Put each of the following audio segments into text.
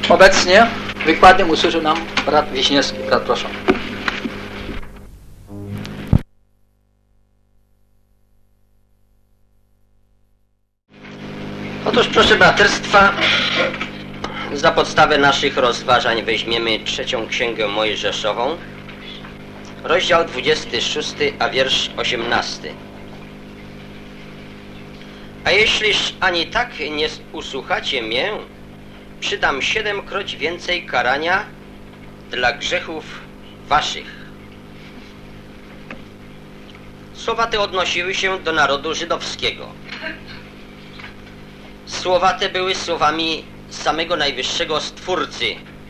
Obecnie wykładem usłyszy nam brat Wiśniewski. Brat, proszę. Otóż, proszę braterstwa, za podstawę naszych rozważań weźmiemy 3. Księgę Mojżeszową, rozdział 26, a wiersz 18. A jeśliż ani tak nie usłuchacie mnie, przydam 7-kroć więcej karania dla grzechów waszych. Słowa te odnosiły się do narodu żydowskiego. Słowa te były słowami samego Najwyższego Stwórcy,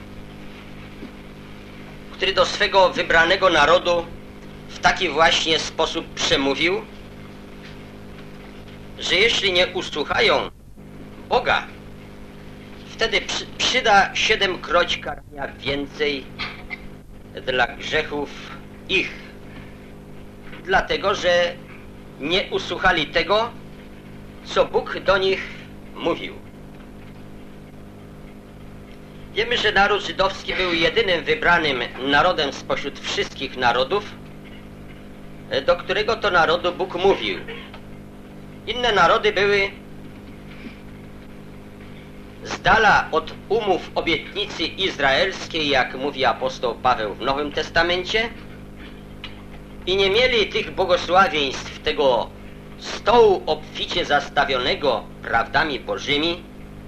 który do swego wybranego narodu w taki właśnie sposób przemówił, że jeśli nie usłuchają Boga, wtedy przyda 7-kroć karania więcej dla grzechów ich, dlatego że nie usłuchali tego, co Bóg do nich mówił. Wiemy, że naród żydowski był jedynym wybranym narodem spośród wszystkich narodów, do którego to narodu Bóg mówił. Inne narody były z dala od umów obietnicy izraelskiej, jak mówi apostoł Paweł w Nowym Testamencie, i nie mieli tych błogosławieństw, tego stołu obficie zastawionego prawdami bożymi.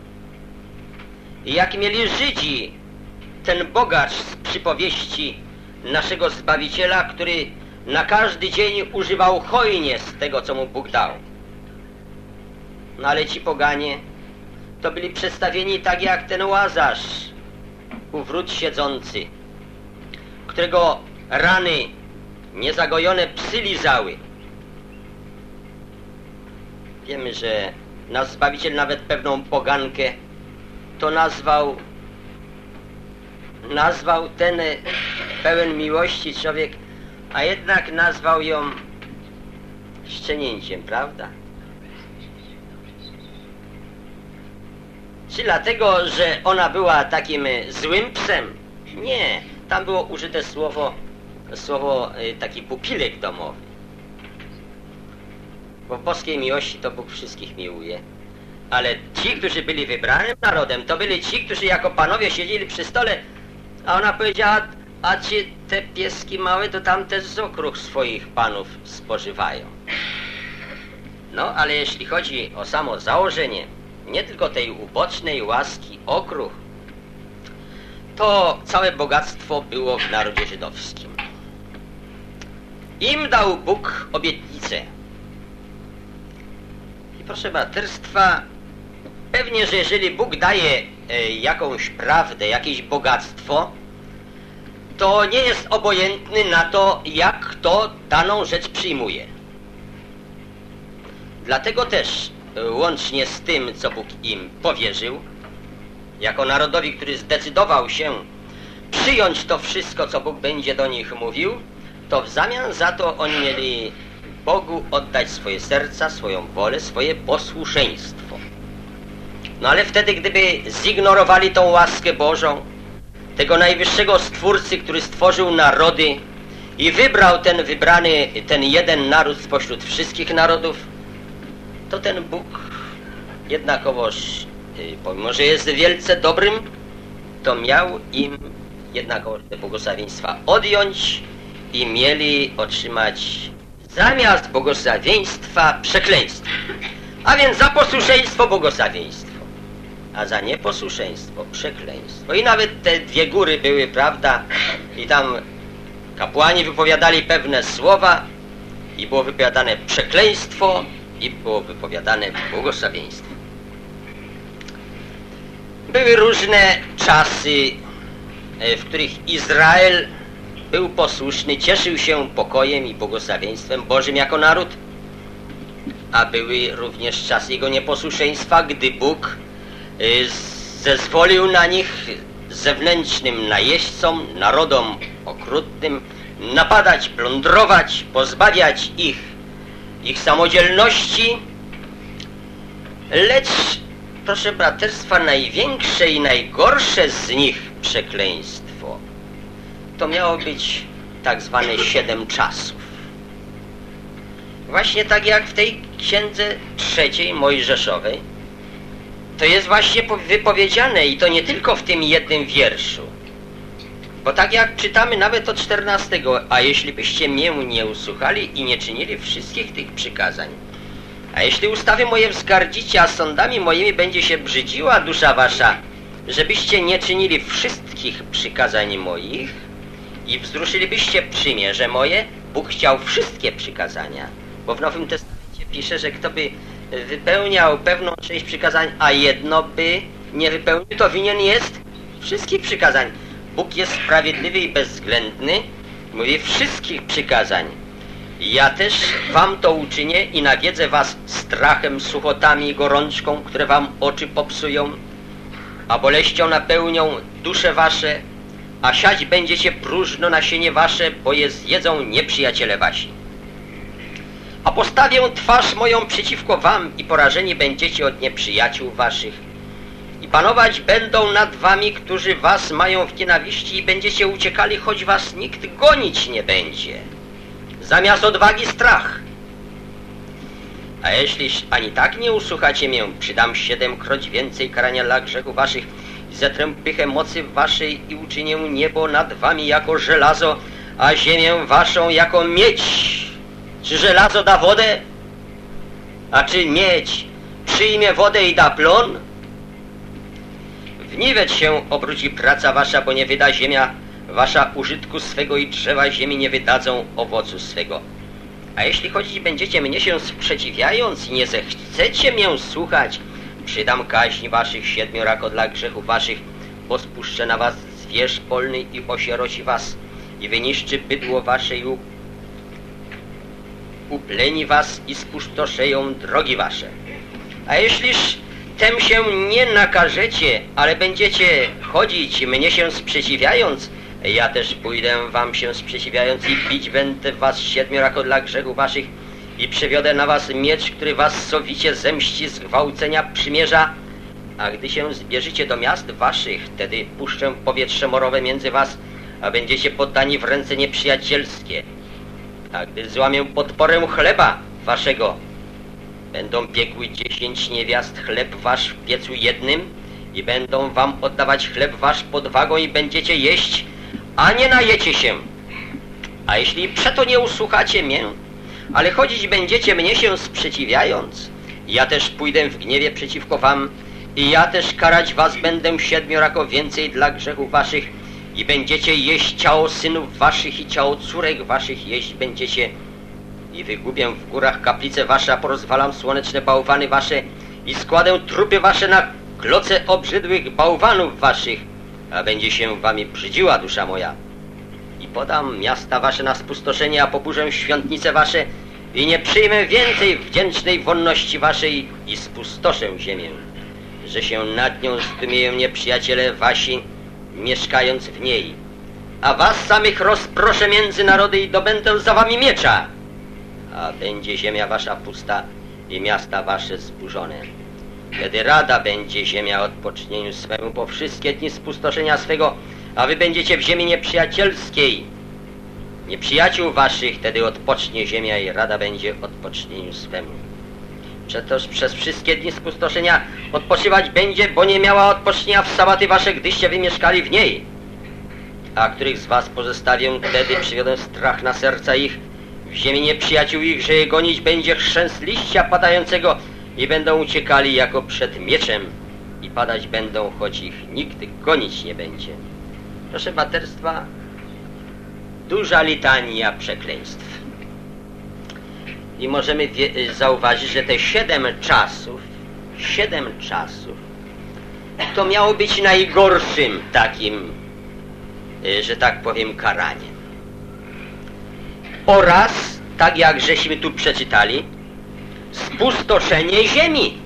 I jak mieli Żydzi ten bogacz z przypowieści naszego Zbawiciela, który na każdy dzień używał hojnie z tego, co mu Bóg dał. No ale ci poganie to byli przedstawieni tak jak ten Łazarz u wrót siedzący, którego rany niezagojone psy lizały. Wiemy, że nasz Zbawiciel nawet pewną pogankę to nazwał ten pełen miłości człowiek, a jednak nazwał ją szczenięciem, prawda? Czy dlatego, że ona była takim złym psem? Nie, tam było użyte słowo taki pupilek domowy. Bo w boskiej miłości to Bóg wszystkich miłuje. Ale ci, którzy byli wybranym narodem, to byli ci, którzy jako panowie siedzieli przy stole, a ona powiedziała, a ci te pieski małe, to tam też z okruch swoich panów spożywają. No, ale jeśli chodzi o samo założenie, nie tylko tej ubocznej łaski, okruch, to całe bogactwo było w narodzie żydowskim. Im dał Bóg obietnicę. I proszę braterstwa, pewnie, że jeżeli Bóg daje jakąś prawdę, jakieś bogactwo, to nie jest obojętny na to, jak kto daną rzecz przyjmuje. Dlatego też łącznie z tym, co Bóg im powierzył, jako narodowi, który zdecydował się przyjąć to wszystko, co Bóg będzie do nich mówił, to w zamian za to oni mieli Bogu oddać swoje serca, swoją wolę, swoje posłuszeństwo. No ale wtedy, gdyby zignorowali tą łaskę Bożą, tego Najwyższego Stwórcy, który stworzył narody i wybrał ten jeden naród spośród wszystkich narodów, to ten Bóg jednakowoż, pomimo że jest wielce dobrym, to miał im jednakowoż te błogosławieństwa odjąć i mieli otrzymać zamiast błogosławieństwa przekleństwo. A więc za posłuszeństwo błogosławieństwo, a za nieposłuszeństwo przekleństwo. I nawet te dwie góry były, prawda, i tam kapłani wypowiadali pewne słowa i było wypowiadane przekleństwo i było wypowiadane błogosławieństwo. Były różne czasy, w których Izrael był posłuszny, cieszył się pokojem i błogosławieństwem Bożym jako naród, a były również czasy jego nieposłuszeństwa, gdy Bóg zezwolił na nich zewnętrznym najeźdźcom, narodom okrutnym napadać, plądrować, pozbawiać ich samodzielności, lecz proszę braterstwa, największe i najgorsze z nich przekleństwo to miało być tak zwane 7 czasów. Właśnie tak jak w tej księdze 3 Mojżeszowej, to jest właśnie wypowiedziane i to nie tylko w tym jednym wierszu. Bo tak jak czytamy nawet od 14, a jeśli byście mię nie usłuchali i nie czynili wszystkich tych przykazań, a jeśli ustawy moje wzgardzicie, a sądami moimi będzie się brzydziła dusza wasza, żebyście nie czynili wszystkich przykazań moich i wzruszylibyście przymierze moje, Bóg chciał wszystkie przykazania. Bo w Nowym Testamencie pisze, że kto by wypełniał pewną część przykazań, a jedno by nie wypełnił, to winien jest wszystkich przykazań. Bóg jest sprawiedliwy i bezwzględny, mówi wszystkich przykazań. Ja też wam to uczynię i nawiedzę was strachem, suchotami i gorączką, które wam oczy popsują, a boleścią napełnią dusze wasze, a siać będziecie próżno nasienie wasze, bo je zjedzą nieprzyjaciele wasi. A postawię twarz moją przeciwko wam i porażeni będziecie od nieprzyjaciół waszych. I panować będą nad wami, którzy was mają w nienawiści i będziecie uciekali, choć was nikt gonić nie będzie. Zamiast odwagi strach. A jeśli ani tak nie usłuchacie mię, przydam 7-kroć więcej karania dla grzechu waszych i zetrę pychę mocy waszej i uczynię niebo nad wami jako żelazo, a ziemię waszą jako miedź. Czy żelazo da wodę? A czy miedź przyjmie wodę i da plon? W niwecz się obróci praca wasza, bo nie wyda ziemia wasza użytku swego i drzewa ziemi nie wydadzą owocu swego. A jeśli chodzić będziecie mnie się sprzeciwiając i nie zechcecie mię słuchać, przydam kaźń waszych 7 dla grzechów waszych, bo spuszczę na was zwierz polny i osieroci was i wyniszczy bydło wasze i upleni was i spustoszeją drogi wasze. A jeśliż tem się nie nakażecie, ale będziecie chodzić mnie się sprzeciwiając, ja też pójdę wam się sprzeciwiając i bić będę was 7 dla grzechów waszych i przywiodę na was miecz, który was sowicie zemści z gwałcenia przymierza. A gdy się zbierzecie do miast waszych, wtedy puszczę powietrze morowe między was, a będziecie poddani w ręce nieprzyjacielskie. A gdy złamię podporę chleba waszego, będą piekły 10 niewiast chleb wasz w piecu jednym i będą wam oddawać chleb wasz pod wagą i będziecie jeść, a nie najecie się. A jeśli przeto nie usłuchacie mię, ale chodzić będziecie mnie się sprzeciwiając, ja też pójdę w gniewie przeciwko wam i ja też karać was będę 7 więcej dla grzechów waszych i będziecie jeść ciało synów waszych i ciało córek waszych jeść będziecie. I wygubię w górach kaplice wasze, a porozwalam słoneczne bałwany wasze i składę trupy wasze na kloce obrzydłych bałwanów waszych, a będzie się wami brzydziła dusza moja. I podam miasta wasze na spustoszenie, a poburzę świątnice wasze i nie przyjmę więcej wdzięcznej wonności waszej i spustoszę ziemię, że się nad nią zdumieją nieprzyjaciele wasi, mieszkając w niej. A was samych rozproszę między narody i dobędę za wami miecza. A będzie ziemia wasza pusta i miasta wasze zburzone. Wtedy rada będzie ziemia odpocznieniu swemu po wszystkie dni spustoszenia swego, a wy będziecie w ziemi nieprzyjacielskiej. Nieprzyjaciół waszych wtedy odpocznie ziemia i rada będzie odpocznieniu swemu. Przetoż przez wszystkie dni spustoszenia odpoczywać będzie, bo nie miała odpocznienia w sabaty wasze, gdyście wy mieszkali w niej. A których z was pozostawię, wtedy przywiodę strach na serca ich, w ziemi nieprzyjaciół ich, że je gonić będzie chrzęst liścia padającego i będą uciekali jako przed mieczem i padać będą, choć ich nikt gonić nie będzie. Proszę braterstwa, duża litania przekleństw. I możemy zauważyć, że te 7 czasów to miało być najgorszym takim, że tak powiem, karaniem. Oraz, tak jak żeśmy tu przeczytali, spustoszenie ziemi.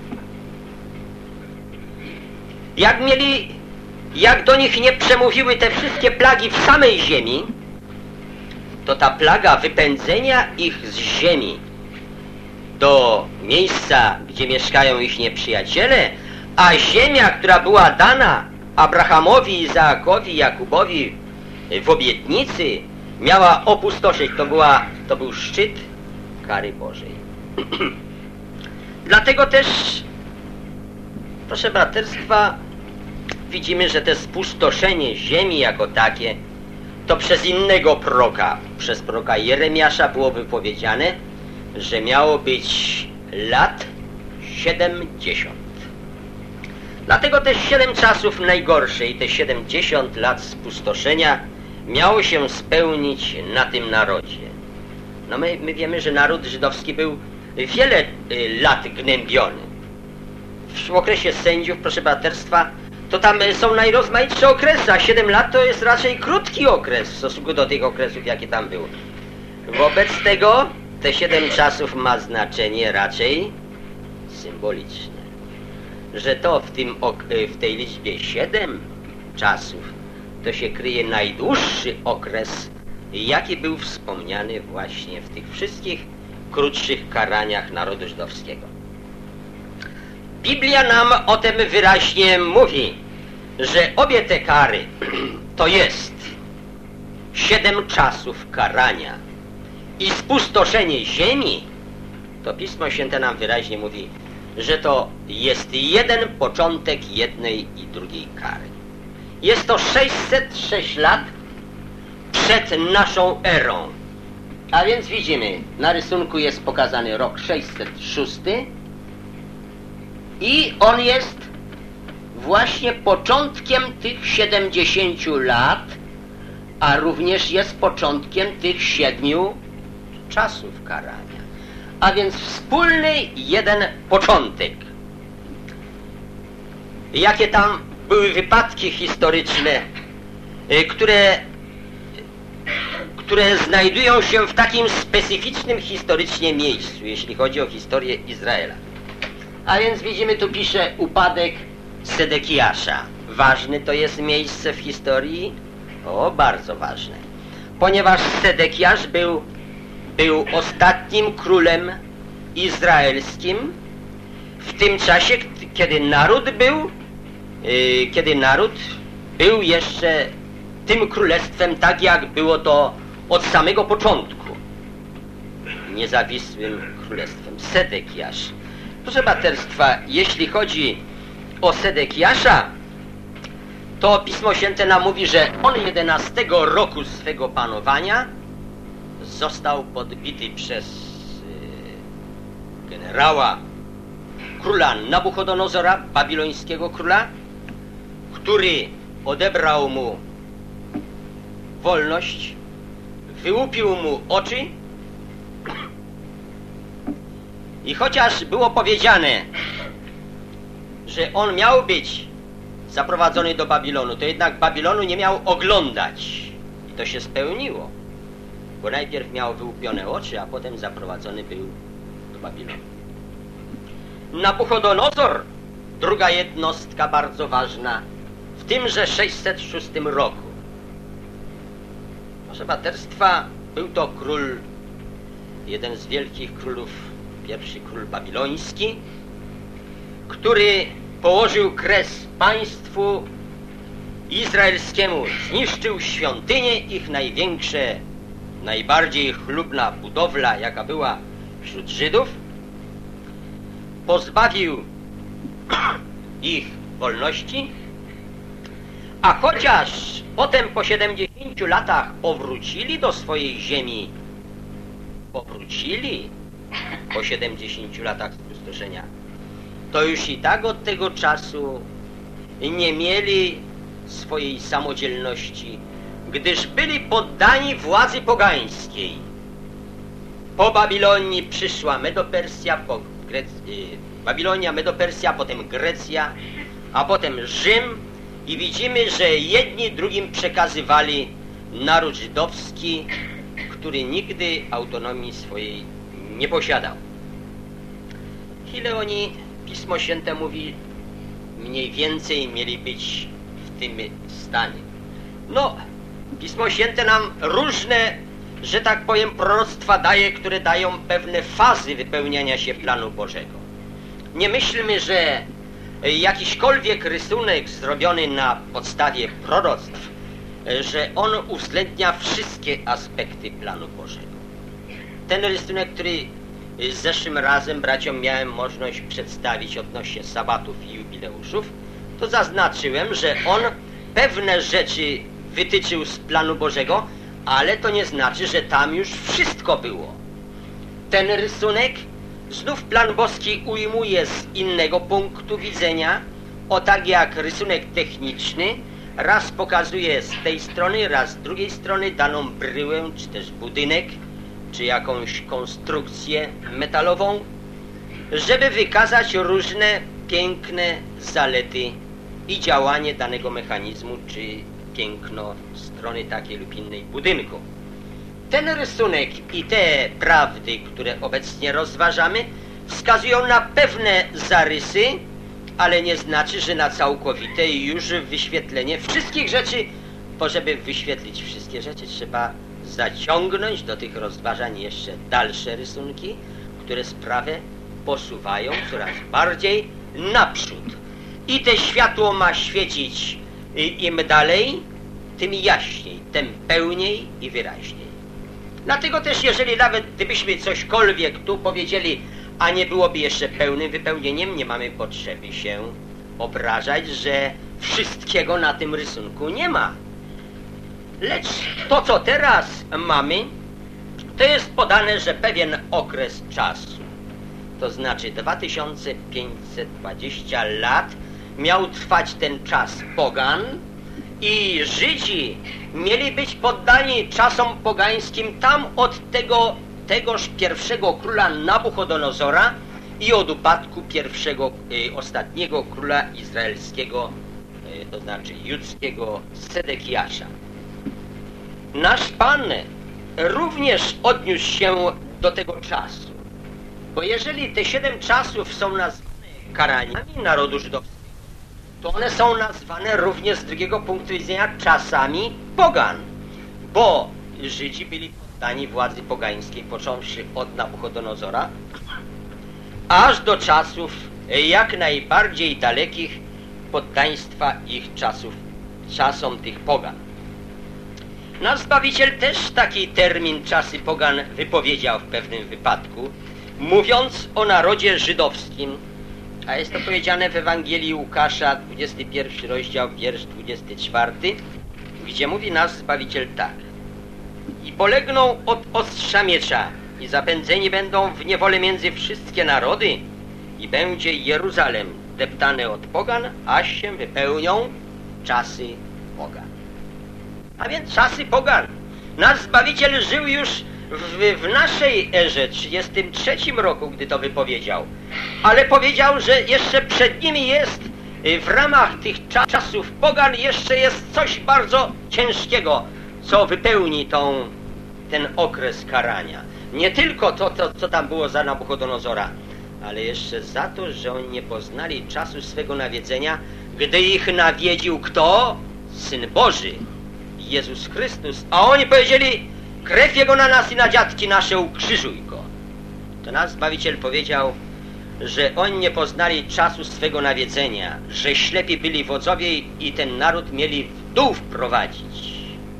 Jak do nich nie przemówiły te wszystkie plagi w samej ziemi, to ta plaga wypędzenia ich z ziemi do miejsca, gdzie mieszkają ich nieprzyjaciele, a ziemia, która była dana Abrahamowi, Izaakowi, Jakubowi w obietnicy, miała opustoszyć. To był szczyt kary Bożej. Dlatego też, proszę braterstwa, widzimy, że to spustoszenie ziemi jako takie, to przez innego proroka, przez proroka Jeremiasza było wypowiedziane, że miało być lat 70. Dlatego te 7 czasów najgorsze i te 70 lat spustoszenia miało się spełnić na tym narodzie. No my wiemy, że naród żydowski był wiele lat gnębiony. W okresie sędziów, proszę braterstwa, to tam są najrozmaitsze okresy, a 7 lat to jest raczej krótki okres w stosunku do tych okresów, jakie tam były. Wobec tego te 7 czasów ma znaczenie raczej symboliczne. Że to w tej liczbie 7 czasów to się kryje najdłuższy okres, jaki był wspomniany właśnie w tych wszystkich krótszych karaniach narodu żydowskiego. Biblia nam o tym wyraźnie mówi, że obie te kary to jest 7 czasów karania i spustoszenie ziemi, to Pismo Święte nam wyraźnie mówi, że to jest jeden początek jednej i drugiej kary. Jest to 606 lat przed naszą erą. A więc widzimy, na rysunku jest pokazany rok 606 i on jest właśnie początkiem tych 70 lat, a również jest początkiem tych 7 czasów karania. A więc wspólny jeden początek. Jakie tam były wypadki historyczne, które znajdują się w takim specyficznym historycznie miejscu, jeśli chodzi o historię Izraela. A więc widzimy, tu pisze upadek Sedekiasza. Ważne to jest miejsce w historii? O, bardzo ważne. Ponieważ Sedekiasz był ostatnim królem izraelskim w tym czasie, kiedy naród był jeszcze tym królestwem, tak jak było to od samego początku. Niezawisłym królestwem. Sedekiasz. Proszę braterstwa, jeśli chodzi o Sedekiasza, to Pismo Święte nam mówi, że on 11 roku swego panowania został podbity przez generała króla Nabuchodonozora, babilońskiego króla, który odebrał mu wolność, wyłupił mu oczy i chociaż było powiedziane, że on miał być zaprowadzony do Babilonu, to jednak Babilonu nie miał oglądać i to się spełniło, bo najpierw miał wyłupione oczy, a potem zaprowadzony był do Babilonu. Nabuchodonozor, druga jednostka bardzo ważna, w tymże 606 roku. Proszę braterstwa, był to król, jeden z wielkich królów, pierwszy król babiloński, który położył kres państwu izraelskiemu, zniszczył świątynię, ich największe, najbardziej chlubna budowla, jaka była wśród Żydów, pozbawił ich wolności, a chociaż potem po 70 latach powrócili do swojej ziemi, po 70 latach spustoszenia, to już i tak od tego czasu nie mieli swojej samodzielności, gdyż byli poddani władzy pogańskiej. Po Babilonii przyszła Medopersja, Babilonia, Medopersja, potem Grecja, a potem Rzym i widzimy, że jedni drugim przekazywali naród żydowski, który nigdy autonomii swojej nie posiadał. Ile oni, Pismo Święte mówi, mniej więcej mieli być w tym stanie. No, Pismo Święte nam różne, że tak powiem, proroctwa daje, które dają pewne fazy wypełniania się planu Bożego. Nie myślmy, że jakiśkolwiek rysunek zrobiony na podstawie proroctw, że on uwzględnia wszystkie aspekty planu Bożego. Ten rysunek, który zeszłym razem braciom miałem możliwość przedstawić odnośnie sabatów i jubileuszów, to zaznaczyłem, że on pewne rzeczy wytyczył z planu Bożego, ale to nie znaczy, że tam już wszystko było. Ten rysunek znów plan boski ujmuje z innego punktu widzenia, o tak jak rysunek techniczny raz pokazuje z tej strony, raz z drugiej strony daną bryłę, czy też budynek, czy jakąś konstrukcję metalową, żeby wykazać różne piękne zalety i działanie danego mechanizmu, czy piękno strony takiej lub innej budynku. Ten rysunek i te prawdy, które obecnie rozważamy, wskazują na pewne zarysy, ale nie znaczy, że na całkowite już wyświetlenie wszystkich rzeczy, bo żeby wyświetlić wszystkie rzeczy, trzeba zaciągnąć do tych rozważań jeszcze dalsze rysunki, które sprawę posuwają coraz bardziej naprzód. I te światło ma świecić im dalej, tym jaśniej, tym pełniej i wyraźniej. Dlatego też, jeżeli nawet gdybyśmy cośkolwiek tu powiedzieli, a nie byłoby jeszcze pełnym wypełnieniem, nie mamy potrzeby się obrażać, że wszystkiego na tym rysunku nie ma. Lecz to, co teraz mamy, to jest podane, że pewien okres czasu, to znaczy 2520 lat, miał trwać ten czas pogan i Żydzi mieli być poddani czasom pogańskim tam od tegoż pierwszego króla Nabuchodonozora i od upadku ostatniego króla izraelskiego, to znaczy judzkiego Sedekiasza. Nasz Pan również odniósł się do tego czasu, bo jeżeli te 7 czasów są nazwane karaniami narodu żydowskiego, to one są nazwane również z drugiego punktu widzenia czasami pogan, bo Żydzi byli poddani władzy pogańskiej, począwszy od Nabuchodonozora, aż do czasów jak najbardziej dalekich poddaństwa ich czasom tych pogan. Nasz Zbawiciel też taki termin czasy pogan wypowiedział w pewnym wypadku, mówiąc o narodzie żydowskim, a jest to powiedziane w Ewangelii Łukasza, 21 rozdział, wiersz 24, gdzie mówi nasz Zbawiciel tak: i polegną od ostrza miecza i zapędzeni będą w niewolę między wszystkie narody i będzie Jeruzalem deptany od pogan, aż się wypełnią czasy pogan. A więc czasy pogan. Nasz Zbawiciel żył już w naszej erze, 33 roku, gdy to wypowiedział. Ale powiedział, że jeszcze przed nimi jest, w ramach tych czasów pogan, jeszcze jest coś bardzo ciężkiego, co wypełni ten okres karania. Nie tylko to, co tam było za Nabuchodonozora, ale jeszcze za to, że oni nie poznali czasu swego nawiedzenia, gdy ich nawiedził kto? Syn Boży, Jezus Chrystus. A oni powiedzieli: krew Jego na nas i na dziadki nasze, ukrzyżuj Go. To nasz Zbawiciel powiedział, że oni nie poznali czasu swego nawiedzenia, że ślepi byli wodzowie i ten naród mieli w dół wprowadzić.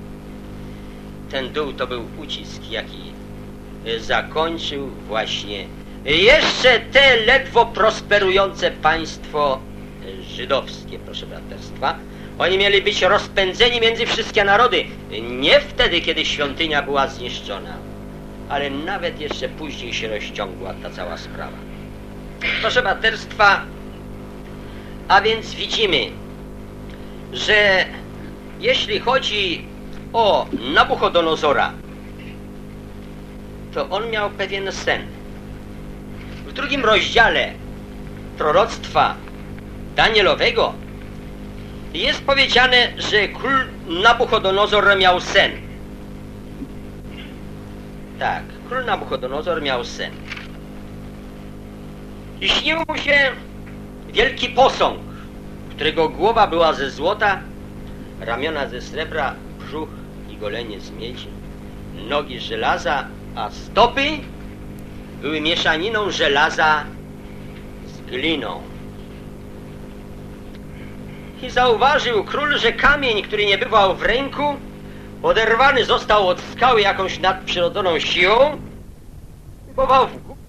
Ten dół to był ucisk, jaki zakończył właśnie jeszcze te ledwo prosperujące państwo żydowskie, proszę braterstwa. Oni mieli być rozpędzeni między wszystkie narody. Nie wtedy, kiedy świątynia była zniszczona, ale nawet jeszcze później się rozciągła ta cała sprawa. Proszę braterstwa, a więc widzimy, że jeśli chodzi o Nabuchodonozora, to on miał pewien sen. W 2 rozdziale proroctwa Danielowego jest powiedziane, że król Nabuchodonozor miał sen. Tak, król Nabuchodonozor miał sen. I śnił mu się wielki posąg, którego głowa była ze złota, ramiona ze srebra, brzuch i golenie z miedzi, nogi z żelaza, a stopy były mieszaniną żelaza z gliną. I zauważył król, że kamień, który nie bywał w ręku, oderwany został od skały jakąś nadprzyrodzoną siłą i pował w górę.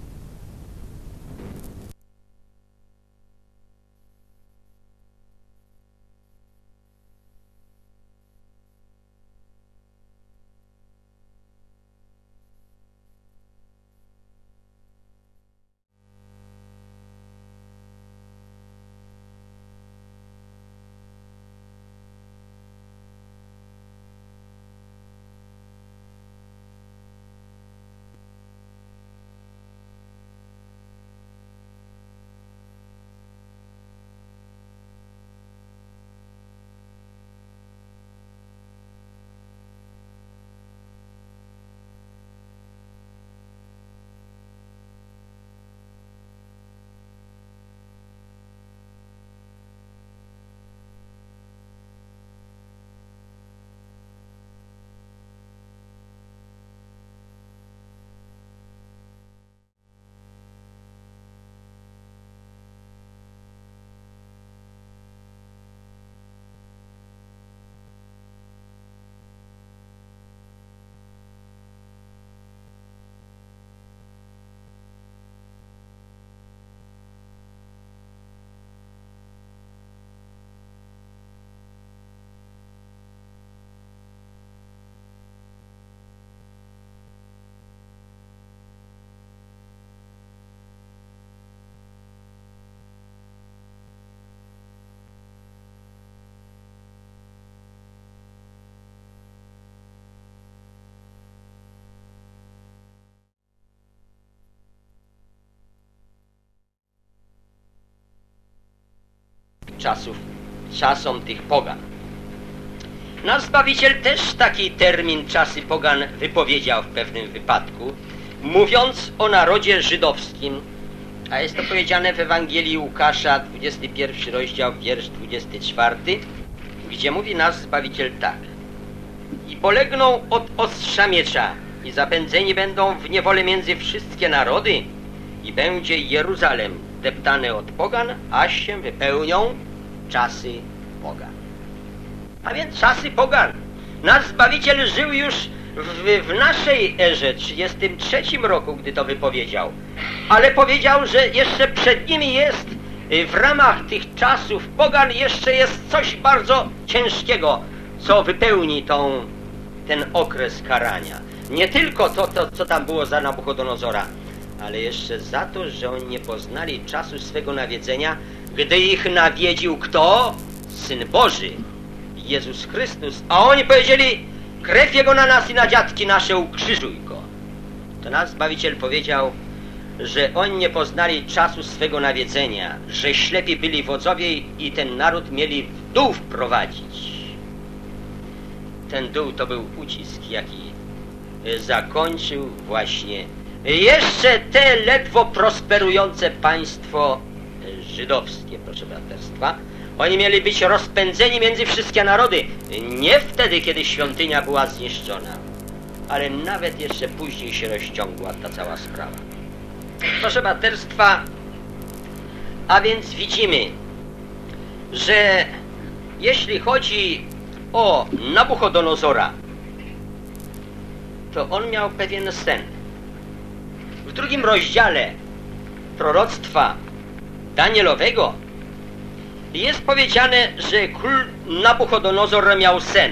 Czasom tych pogan. Nasz Zbawiciel też taki termin czasy pogan wypowiedział w pewnym wypadku, mówiąc o narodzie żydowskim, a jest to powiedziane w Ewangelii Łukasza, 21 rozdział, wiersz 24, gdzie mówi nasz Zbawiciel tak: i polegną od ostrza miecza i zapędzeni będą w niewolę między wszystkie narody i będzie Jeruzalem deptany od pogan, aż się wypełnią czasy pogan. A więc czasy pogan. Nasz Zbawiciel żył już w naszej erze, 33 roku, gdy to wypowiedział. Ale powiedział, że jeszcze przed nimi jest, w ramach tych czasów pogan, jeszcze jest coś bardzo ciężkiego, co wypełni ten okres karania. Nie tylko to, co tam było za Nabuchodonozora, ale jeszcze za to, że oni nie poznali czasu swego nawiedzenia, gdy ich nawiedził kto? Syn Boży, Jezus Chrystus. A oni powiedzieli: krew Jego na nas i na dziadki nasze, ukrzyżuj Go. To nasz Zbawiciel powiedział, że oni nie poznali czasu swego nawiedzenia, że ślepi byli wodzowie i ten naród mieli w dół wprowadzić. Ten dół to był ucisk, jaki zakończył właśnie jeszcze te ledwo prosperujące państwo żydowskie, proszę braterstwa. Oni mieli być rozpędzeni między wszystkie narody. Nie wtedy, kiedy świątynia była zniszczona, ale nawet jeszcze później się rozciągła ta cała sprawa. Proszę braterstwa, a więc widzimy, że jeśli chodzi o Nabuchodonozora, to on miał pewien sen. W drugim rozdziale proroctwa Danielowego jest powiedziane, że król Nabuchodonozor miał sen.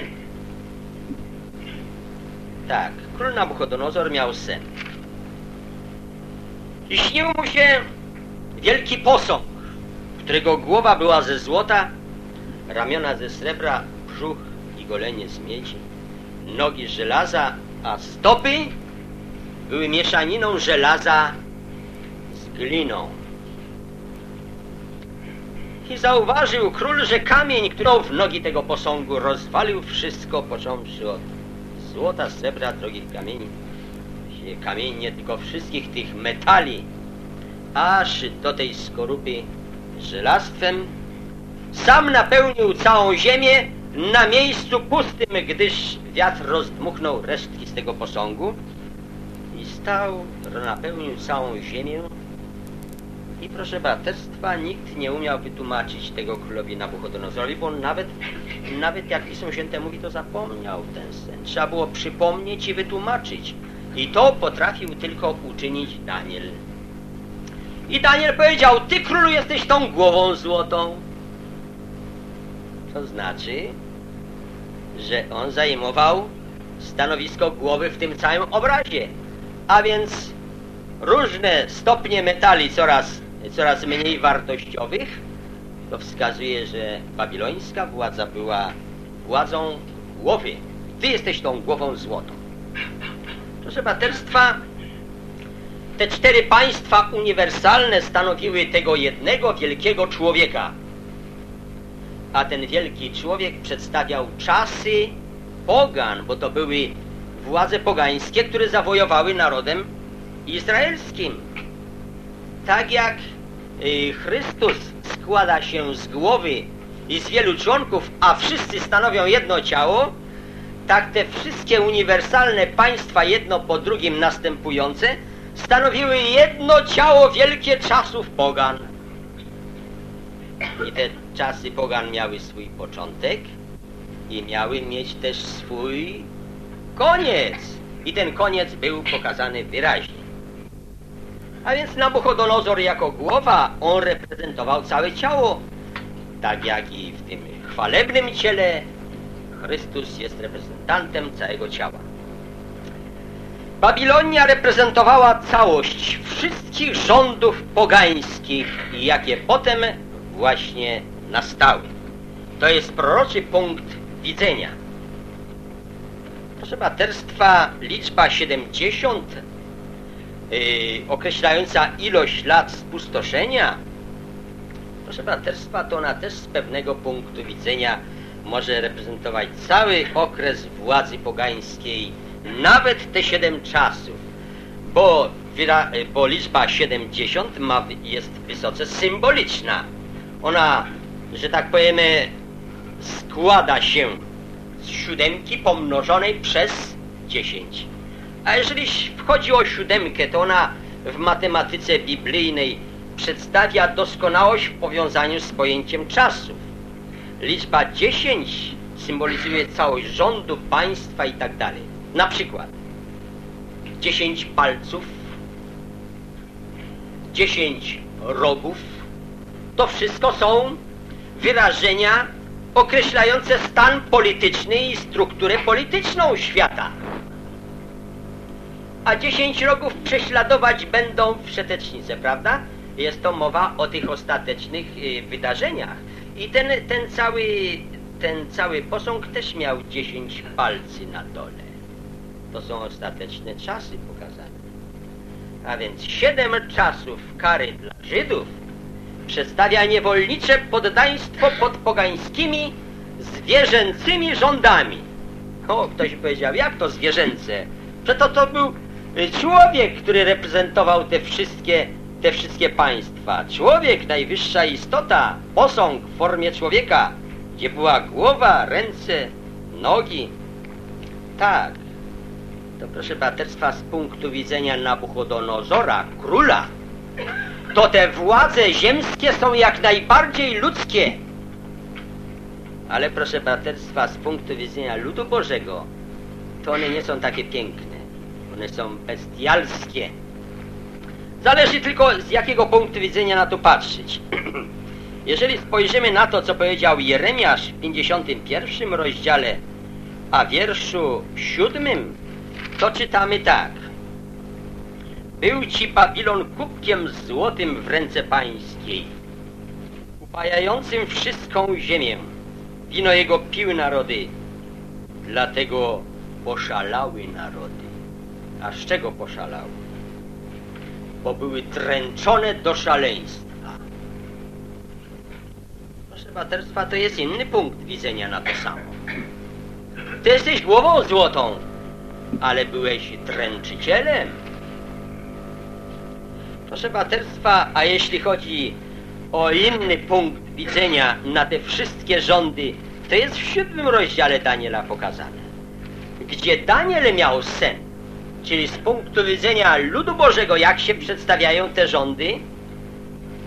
Tak, król Nabuchodonozor miał sen. I śnił mu się wielki posąg, którego głowa była ze złota, ramiona ze srebra, brzuch i golenie z miedzi, nogi z żelaza, a stopy były mieszaniną żelaza z gliną. I zauważył król, że kamień, który w nogi tego posągu, rozwalił wszystko, począwszy od złota, srebra, drogich kamieni, kamieni nie tylko wszystkich tych metali, aż do tej skorupy żelastwem. Sam napełnił całą ziemię na miejscu pustym, gdyż wiatr rozdmuchnął resztki z tego posągu i napełnił całą ziemię I proszę braterstwa, nikt nie umiał wytłumaczyć tego królowi Nabuchodonozorowi, bo on nawet jak Pismo Święte mówi, to zapomniał ten sen. Trzeba było przypomnieć i wytłumaczyć. I to potrafił tylko uczynić Daniel. I Daniel powiedział: ty, królu, jesteś tą głową złotą. To znaczy, że on zajmował stanowisko głowy w tym całym obrazie. A więc różne stopnie metali coraz mniej wartościowych, to wskazuje, że babilońska władza była władzą głowy. Ty jesteś tą głową złotą. Proszę braterstwa, te 4 państwa uniwersalne stanowiły tego jednego wielkiego człowieka. A ten wielki człowiek przedstawiał czasy pogan, bo to były władze pogańskie, które zawojowały narodem izraelskim. Tak jak Chrystus składa się z głowy i z wielu członków, a wszyscy stanowią jedno ciało, tak te wszystkie uniwersalne państwa, jedno po drugim następujące, stanowiły jedno ciało wielkie czasów pogan. I te czasy pogan miały swój początek i miały mieć też swój koniec. I ten koniec był pokazany wyraźnie. A więc Nabuchodonozor jako głowa, on reprezentował całe ciało. Tak jak i w tym chwalebnym ciele Chrystus jest reprezentantem całego ciała. Babilonia reprezentowała całość wszystkich rządów pogańskich, jakie potem właśnie nastały. To jest proroczy punkt widzenia. Proszę braterstwa, liczba 70, określająca ilość lat spustoszenia, proszę braterstwa, to ona też z pewnego punktu widzenia może reprezentować cały okres władzy pogańskiej, nawet te 7 czasów, bo liczba 70 jest wysoce symboliczna. Ona, że tak powiemy, składa się z 7 pomnożonej przez 10. A jeżeli wchodzi o 7, to ona w matematyce biblijnej przedstawia doskonałość w powiązaniu z pojęciem czasów. Liczba 10 symbolizuje całość rządu, państwa i tak dalej. Na przykład 10 palców, 10 rogów, to wszystko są wyrażenia określające stan polityczny i strukturę polityczną świata. A 10 rogów prześladować będą wszetecznice, prawda? Jest to mowa o tych ostatecznych wydarzeniach. I ten cały posąg też miał 10 palcy na dole. To są ostateczne czasy pokazane. A więc 7 czasów kary dla Żydów przedstawia niewolnicze poddaństwo pod pogańskimi, zwierzęcymi rządami. O, ktoś powiedział, jak to zwierzęce? Przeto to był człowiek, który reprezentował te wszystkie państwa. Człowiek, najwyższa istota, posąg w formie człowieka, gdzie była głowa, ręce, nogi. Tak, to proszę braterstwa, z punktu widzenia Nabuchodonozora, króla, to te władze ziemskie są jak najbardziej ludzkie. Ale proszę braterstwa, z punktu widzenia ludu Bożego, to one nie są takie piękne. One są bestialskie. Zależy tylko, z jakiego punktu widzenia na to patrzeć. Jeżeli spojrzymy na to, co powiedział Jeremiasz w 51 rozdziale, a wierszu 7, to czytamy tak. Był ci Babilon kubkiem złotym w ręce pańskiej, upajającym wszystką ziemię. Wino jego piły narody, dlatego poszalały narody. A z czego poszalały? Bo były dręczone do szaleństwa. Proszę braterstwa, to jest inny punkt widzenia na to samo. Ty jesteś głową złotą, ale byłeś dręczycielem. Proszę braterstwa, a jeśli chodzi o inny punkt widzenia na te wszystkie rządy, to jest w 7 rozdziale Daniela pokazane, gdzie Daniel miał sen, czyli z punktu widzenia ludu Bożego, jak się przedstawiają te rządy,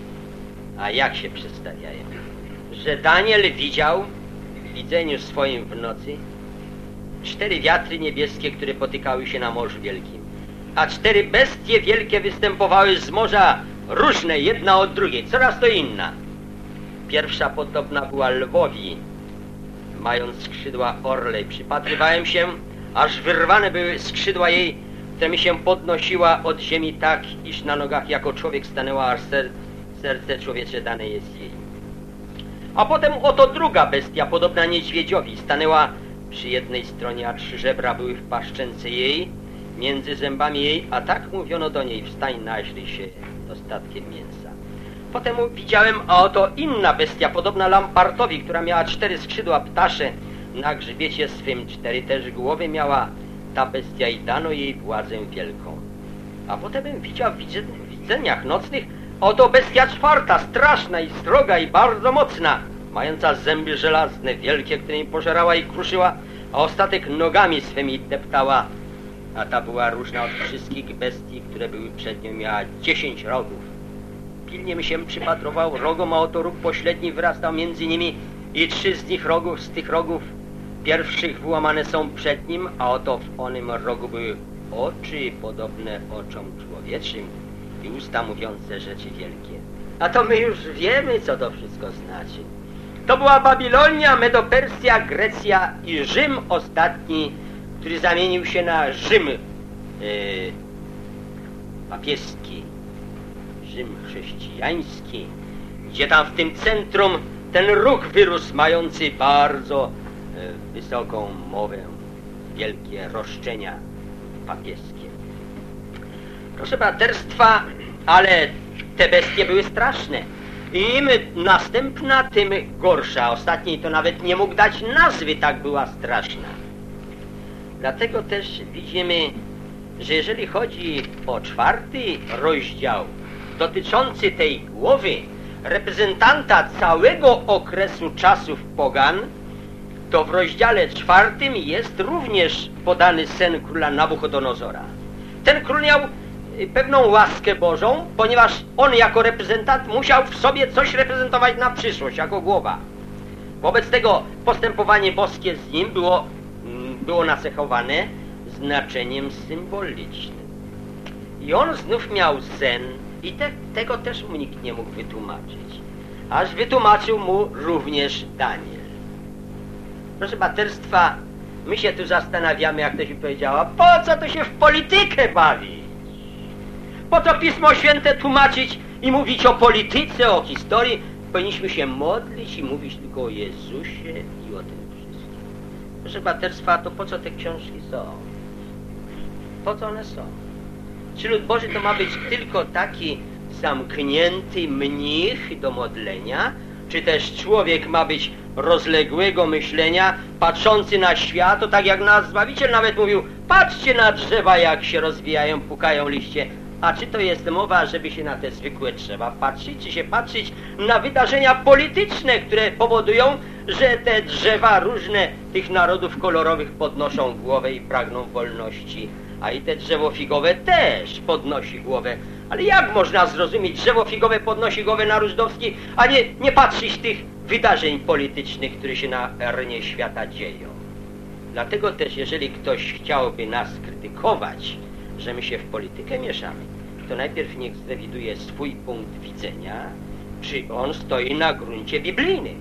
A jak się przedstawiają? Że Daniel widział w widzeniu swoim w nocy 4 wiatry niebieskie, które potykały się na Morzu Wielkim, a 4 bestie wielkie występowały z morza, różne, jedna od drugiej, coraz to inna. Pierwsza podobna była lwowi, mając skrzydła orle. Przypatrywałem się, aż wyrwane były skrzydła jej, która mi się podnosiła od ziemi tak, iż na nogach jako człowiek stanęła, aż serce człowiecze dane jest jej. A potem oto druga bestia, podobna niedźwiedziowi, stanęła przy jednej stronie, a 3 żebra były w paszczence jej, między zębami jej, a tak mówiono do niej: wstań, naźrij się dostatkiem mięsa. Potem widziałem, a oto inna bestia, podobna lampartowi, która miała 4 skrzydła ptasze, na grzbiecie swym 4 też głowy miała ta bestia i dano jej władzę wielką. A potem widział w widzeniach nocnych, oto bestia 4, straszna i sroga i bardzo mocna, mająca zęby żelazne, wielkie, którymi pożerała i kruszyła, a ostatek nogami swymi deptała. A ta była różna od wszystkich bestii, które były przed nią, miała 10 rogów. Pilnie mi się przypatrował rogom, a oto róg pośredni wyrastał między nimi i 3 z nich rogów, z tych rogów pierwszych wyłamane są przed nim, a oto w onym rogu były oczy podobne oczom człowieczym i usta mówiące rzeczy wielkie. A to my już wiemy, co to wszystko znaczy. To była Babilonia, Medopersja, Grecja i Rzym ostatni, który zamienił się na Rzym papieski, Rzym chrześcijański, gdzie tam w tym centrum ten róg wyrósł, mający bardzo wysoką mowę, wielkie roszczenia papieskie. Proszę braterstwa, ale te bestie były straszne. Im następna, tym gorsza. Ostatniej to nawet nie mógł dać nazwy, tak była straszna. Dlatego też widzimy, że jeżeli chodzi o 4. rozdział dotyczący tej głowy, reprezentanta całego okresu czasów pogan, to w rozdziale 4 jest również podany sen króla Nabuchodonozora. Ten król miał pewną łaskę Bożą, ponieważ on jako reprezentant musiał w sobie coś reprezentować na przyszłość, jako głowa. Wobec tego postępowanie boskie z nim było nacechowane znaczeniem symbolicznym. I on znów miał sen i tego też mu nikt nie mógł wytłumaczyć. Aż wytłumaczył mu również Daniel. Proszę braterstwa, my się tu zastanawiamy, jak ktoś mi powiedziała, po co to się w politykę bawić? Po co Pismo Święte tłumaczyć i mówić o polityce, o historii? Powinniśmy się modlić i mówić tylko o Jezusie i o tym wszystkim. Proszę braterstwa, to po co te książki są? Po co one są? Czy lud Boży to ma być tylko taki zamknięty mnich do modlenia? Czy też człowiek ma być rozległego myślenia, patrzący na świat, to tak jak nasz Zbawiciel nawet mówił, patrzcie na drzewa, jak się rozwijają, pukają liście. A czy to jest mowa, żeby się na te zwykłe drzewa patrzeć, czy się patrzeć na wydarzenia polityczne, które powodują, że te drzewa różne tych narodów kolorowych podnoszą głowę i pragną wolności, a i te drzewo figowe też podnosi głowę. Ale jak można zrozumieć, drzewo figowe podnosi głowę naród żydowski, a nie patrzeć tych wydarzeń politycznych, które się na arenie świata dzieją? Dlatego też, jeżeli ktoś chciałby nas krytykować, że my się w politykę mieszamy, to najpierw niech zrewiduje swój punkt widzenia, czy on stoi na gruncie biblijnym.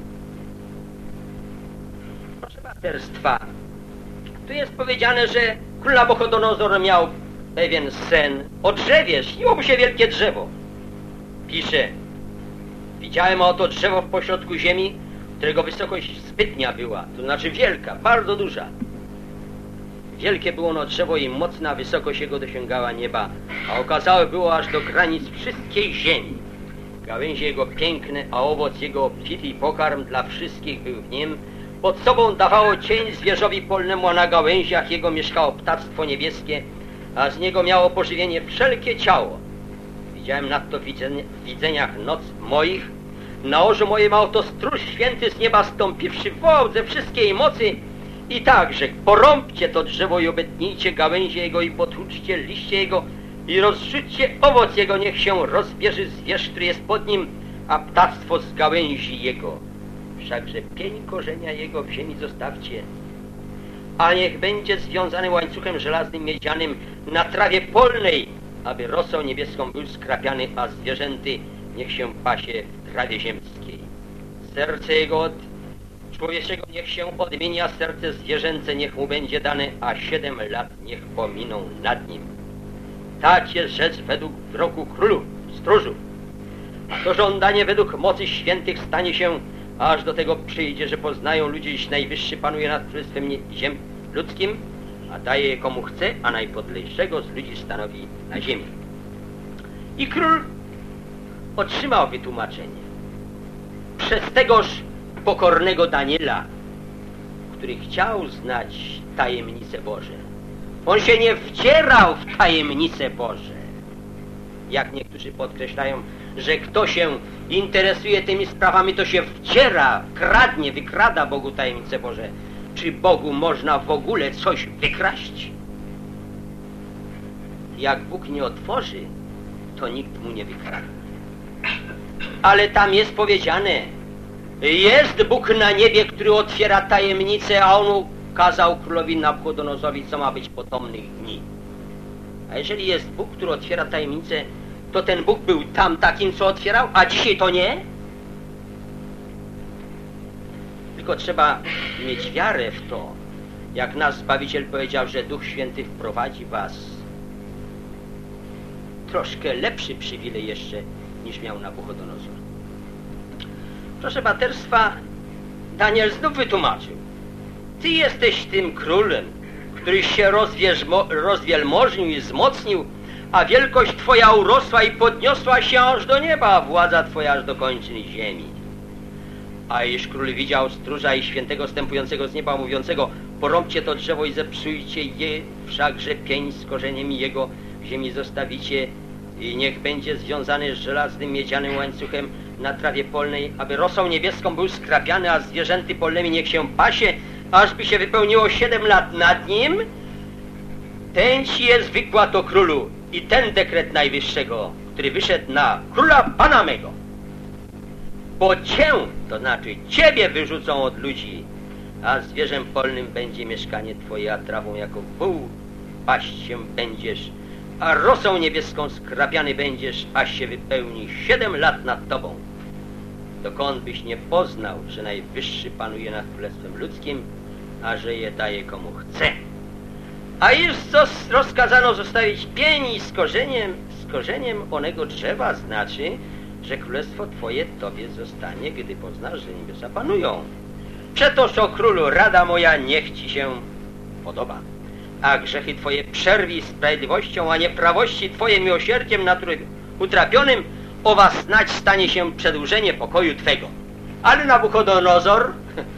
Proszę braterstwa, tu jest powiedziane, że król Nabuchodonozor miał pewien sen o drzewie, śniło mu się wielkie drzewo. Pisze, widziałem oto drzewo w pośrodku ziemi, którego wysokość zbytnia była, to znaczy wielka, bardzo duża. Wielkie było ono drzewo i mocna wysokość jego dosięgała nieba, a okazałe było aż do granic wszystkiej ziemi. Gałęzie jego piękne, a owoc jego obfity i pokarm dla wszystkich był w nim. Pod sobą dawało cień zwierzowi polnemu, a na gałęziach jego mieszkało ptactwo niebieskie, a z niego miało pożywienie wszelkie ciało. Widziałem nadto w widzeniach noc moich, na orzu moim oto stróż święty z nieba stąpiwszy wołał ze wszystkiej mocy i tak, że porąbcie to drzewo i obetnijcie gałęzie jego i potłuczcie liście jego i rozrzućcie owoc jego, niech się rozbierze zwierz, który jest pod nim, a ptactwo z gałęzi jego. Wszakże pień korzenia jego w ziemi zostawcie, a niech będzie związany łańcuchem żelaznym miedzianym na trawie polnej, aby rosą niebieską był skrapiany, a zwierzęty niech się pasie w trawie ziemskiej. Serce jego od człowieczego niech się odmieni, a serce zwierzęce niech mu będzie dane, a 7 lat niech pominą nad nim. Tak jest rzecz według wyroku królów, stróżów. A to żądanie według mocy świętych stanie się, aż do tego przyjdzie, że poznają ludzie, iż Najwyższy panuje nad królestwem ludzkim, a daje je komu chce, a najpodlejszego z ludzi stanowi na ziemi. I król otrzymał wytłumaczenie przez tegoż pokornego Daniela, który chciał znać tajemnice Boże. On się nie wdzierał w tajemnice Boże. Jak niektórzy podkreślają, że kto się interesuje tymi sprawami, to się wdziera, kradnie, wykrada Bogu tajemnice Boże. Czy Bogu można w ogóle coś wykraść? Jak Bóg nie otworzy, to nikt mu nie wykradnie. Ale tam jest powiedziane, jest Bóg na niebie, który otwiera tajemnice, a on kazał królowi Nabuchodonozorowi, co ma być potomnych dni. A jeżeli jest Bóg, który otwiera tajemnice, to ten Bóg był tam takim, co otwierał, a dzisiaj to nie? Tylko trzeba mieć wiarę w to, jak nasz Zbawiciel powiedział, że Duch Święty wprowadzi was. Troszkę lepszy przywilej jeszcze, niż miał Nabuchodonozor. Proszę braterstwa, Daniel znów wytłumaczył. Ty jesteś tym królem, któryś się rozwielmożnił i wzmocnił, a wielkość twoja urosła i podniosła się aż do nieba, a władza twoja aż do kończyn ziemi. A iż król widział stróża i świętego stępującego z nieba, mówiącego, porąbcie to drzewo i zepsujcie je, wszakże pień z korzeniem jego w ziemi zostawicie i niech będzie związany z żelaznym miedzianym łańcuchem na trawie polnej, aby rosą niebieską był skrapiany, a zwierzęty polnymi niech się pasie, ażby się wypełniło 7 lat nad nim. Ten ci jest wykład o królu i ten dekret Najwyższego, który wyszedł na króla Pana mego. Bo cię, to znaczy ciebie wyrzucą od ludzi, a zwierzem polnym będzie mieszkanie twoje, a trawą jako wół paść się będziesz, a rosą niebieską skrapiany będziesz, aż się wypełni 7 lat nad tobą. Dokąd byś nie poznał, że Najwyższy panuje nad królestwem ludzkim, a że je daje komu chce. A już co rozkazano zostawić pień z korzeniem onego drzewa, znaczy, że królestwo twoje tobie zostanie, gdy poznasz, że niebiosa panują. Przetoż, o królu, rada moja niech ci się podoba, a grzechy twoje przerwij sprawiedliwością, a nieprawości twoje miłosierdziem utrapionym, owa snać stanie się przedłużenie pokoju twego. Ale Nabuchodonozor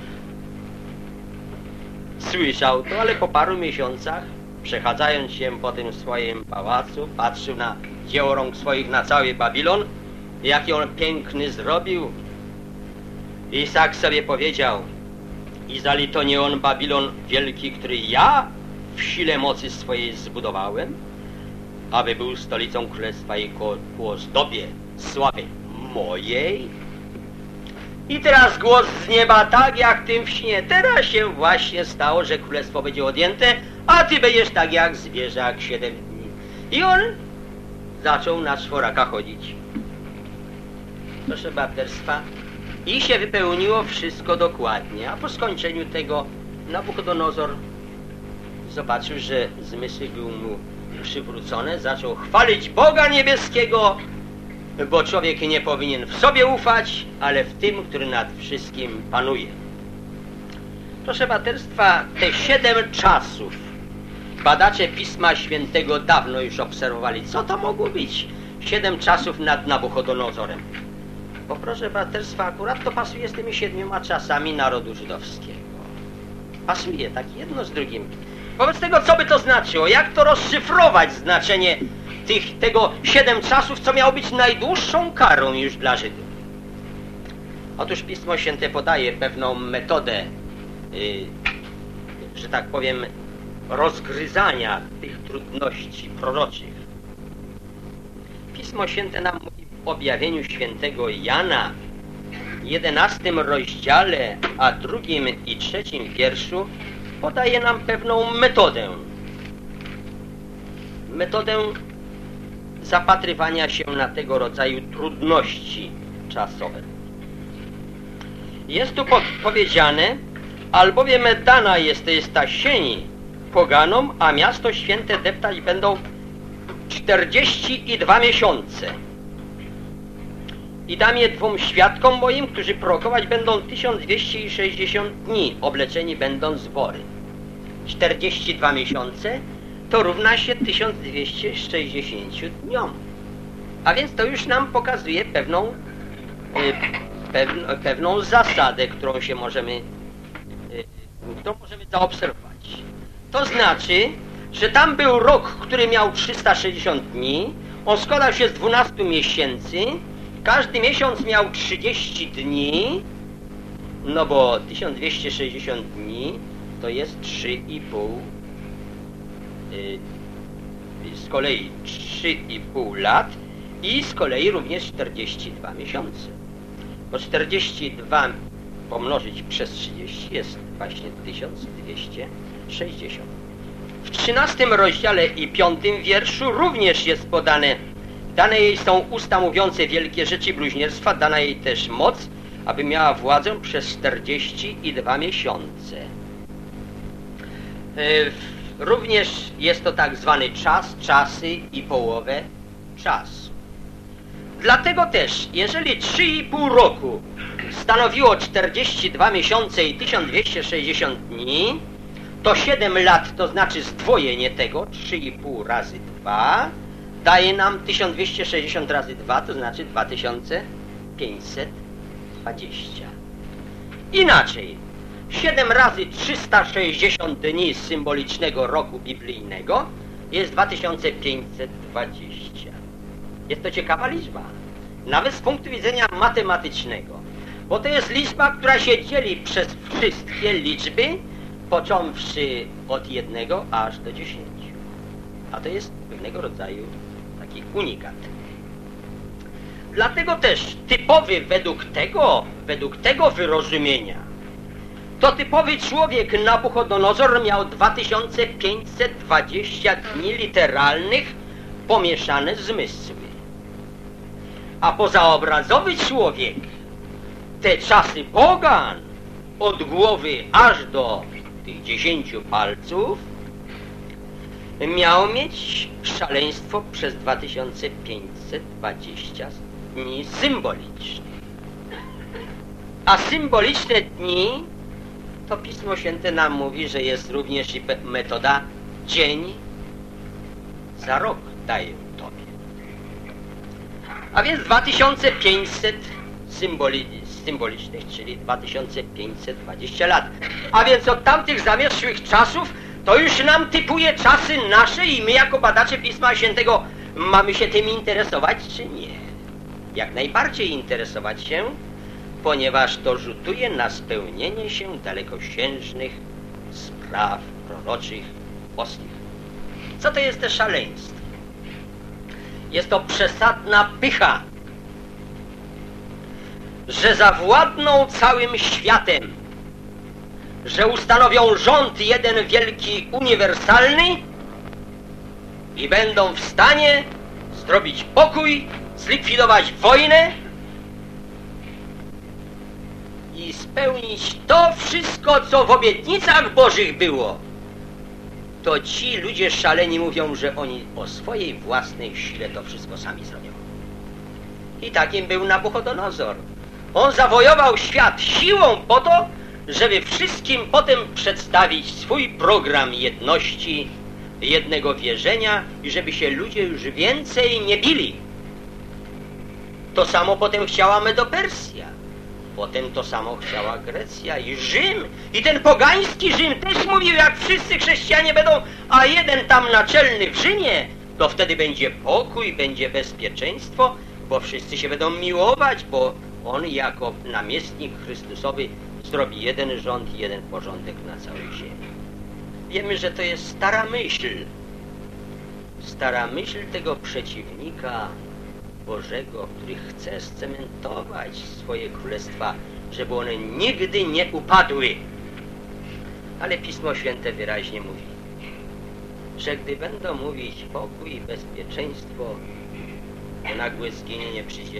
słyszał to, ale po paru miesiącach, przechadzając się po tym swoim pałacu, patrzył na dzieło rąk swoich, na cały Babilon, jaki on piękny zrobił. I tak sobie powiedział, Izali to nie on Babilon wielki, który ja w sile mocy swojej zbudowałem, aby był stolicą królestwa i ku ozdobie sławy mojej. I teraz głos z nieba, tak jak tym w śnie. Teraz się właśnie stało, że królestwo będzie odjęte, a ty będziesz tak jak zwierzak 7 dni. I on zaczął na czworaka chodzić. Proszę braterstwa, i się wypełniło wszystko dokładnie, a po skończeniu tego Nabuchodonozor zobaczył, że zmysły były mu przywrócone, zaczął chwalić Boga niebieskiego, bo człowiek nie powinien w sobie ufać, ale w tym, który nad wszystkim panuje. Proszę braterstwa, te 7 czasów badacze Pisma Świętego dawno już obserwowali, co to mogło być 7 czasów nad Nabuchodonozorem. Bo proszę braterstwa, akurat to pasuje z tymi 7 czasami narodu żydowskiego. Pasuje tak jedno z drugim. Wobec tego, co by to znaczyło? Jak to rozszyfrować znaczenie tego 7 czasów, co miało być najdłuższą karą już dla Żydów? Otóż Pismo Święte podaje pewną metodę, że tak powiem, rozgryzania tych trudności proroczych. Pismo Święte nam mówi objawieniu świętego Jana, 11 rozdziale, a 2 i 3 wierszu podaje nam pewną metodę. Metodę zapatrywania się na tego rodzaju trudności czasowe. Jest tu powiedziane, albowiem dana jest ta sień poganom, a miasto święte deptać będą 42 miesiące. I dam je 2 świadkom moim, którzy prorokować będą 1260 dni, obleczeni będą zbory. 42 miesiące to równa się 1260 dniom. A więc to już nam pokazuje pewną zasadę, którą możemy zaobserwować. To znaczy, że tam był rok, który miał 360 dni, on składał się z 12 miesięcy, każdy miesiąc miał 30 dni, no bo 1260 dni to jest 3,5, z kolei 3,5 lat i z kolei również 42 miesiące. Bo 42 pomnożyć przez 30 jest właśnie 1260. W 13 rozdziale i 5 wierszu również jest podane: dane jej są usta mówiące wielkie rzeczy bluźnierstwa, dana jej też moc, aby miała władzę przez 42 miesiące. Również jest to tak zwany czas, czasy i połowę czasu. Dlatego też, jeżeli 3,5 roku stanowiło 42 miesiące i 1260 dni, to 7 lat, to znaczy zdwojenie tego, 3,5 razy 2, daje nam 1260 razy 2, to znaczy 2520. Inaczej, 7 razy 360 dni symbolicznego roku biblijnego jest 2520. Jest to ciekawa liczba, nawet z punktu widzenia matematycznego, bo to jest liczba, która się dzieli przez wszystkie liczby, począwszy od 1 aż do 10. A to jest pewnego rodzaju taki unikat. Dlatego też typowy według tego wyrozumienia, to typowy człowiek Nabuchodonozor miał 2520 dni literalnych pomieszane zmysły. A pozaobrazowy człowiek te czasy pogan od głowy aż do tych 10 palców miał mieć szaleństwo przez 2520 dni symboliczne. A symboliczne dni to Pismo Święte nam mówi, że jest również i metoda dzień za rok daje tobie. A więc 2500 symbolicznych, czyli 2520 lat. A więc od tamtych zamierzchłych czasów to już nam typuje czasy nasze i my jako badacze Pisma Świętego mamy się tym interesować, czy nie? Jak najbardziej interesować się, ponieważ to rzutuje na spełnienie się dalekosiężnych spraw proroczych, boskich. Co to jest to szaleństwo? Jest to przesadna pycha, że zawładną całym światem, że ustanowią rząd jeden wielki, uniwersalny i będą w stanie zrobić pokój, zlikwidować wojnę i spełnić to wszystko, co w obietnicach Bożych było. To ci ludzie szaleni mówią, że oni o swojej własnej sile to wszystko sami zrobią. I takim był Nabuchodonozor. On zawojował świat siłą po to, żeby wszystkim potem przedstawić swój program jedności, jednego wierzenia i żeby się ludzie już więcej nie bili. To samo potem chciała Medopersja. Potem to samo chciała Grecja i Rzym. I ten pogański Rzym też mówił, jak wszyscy chrześcijanie będą, a jeden tam naczelny w Rzymie, to wtedy będzie pokój, będzie bezpieczeństwo, bo wszyscy się będą miłować, bo on jako namiestnik Chrystusowy zrobi jeden rząd i jeden porządek na całej ziemi. Wiemy, że to jest stara myśl tego przeciwnika Bożego, który chce scementować swoje królestwa, żeby one nigdy nie upadły. Ale Pismo Święte wyraźnie mówi, że gdy będą mówić pokój i bezpieczeństwo, to nagłe zginienie przyjdzie.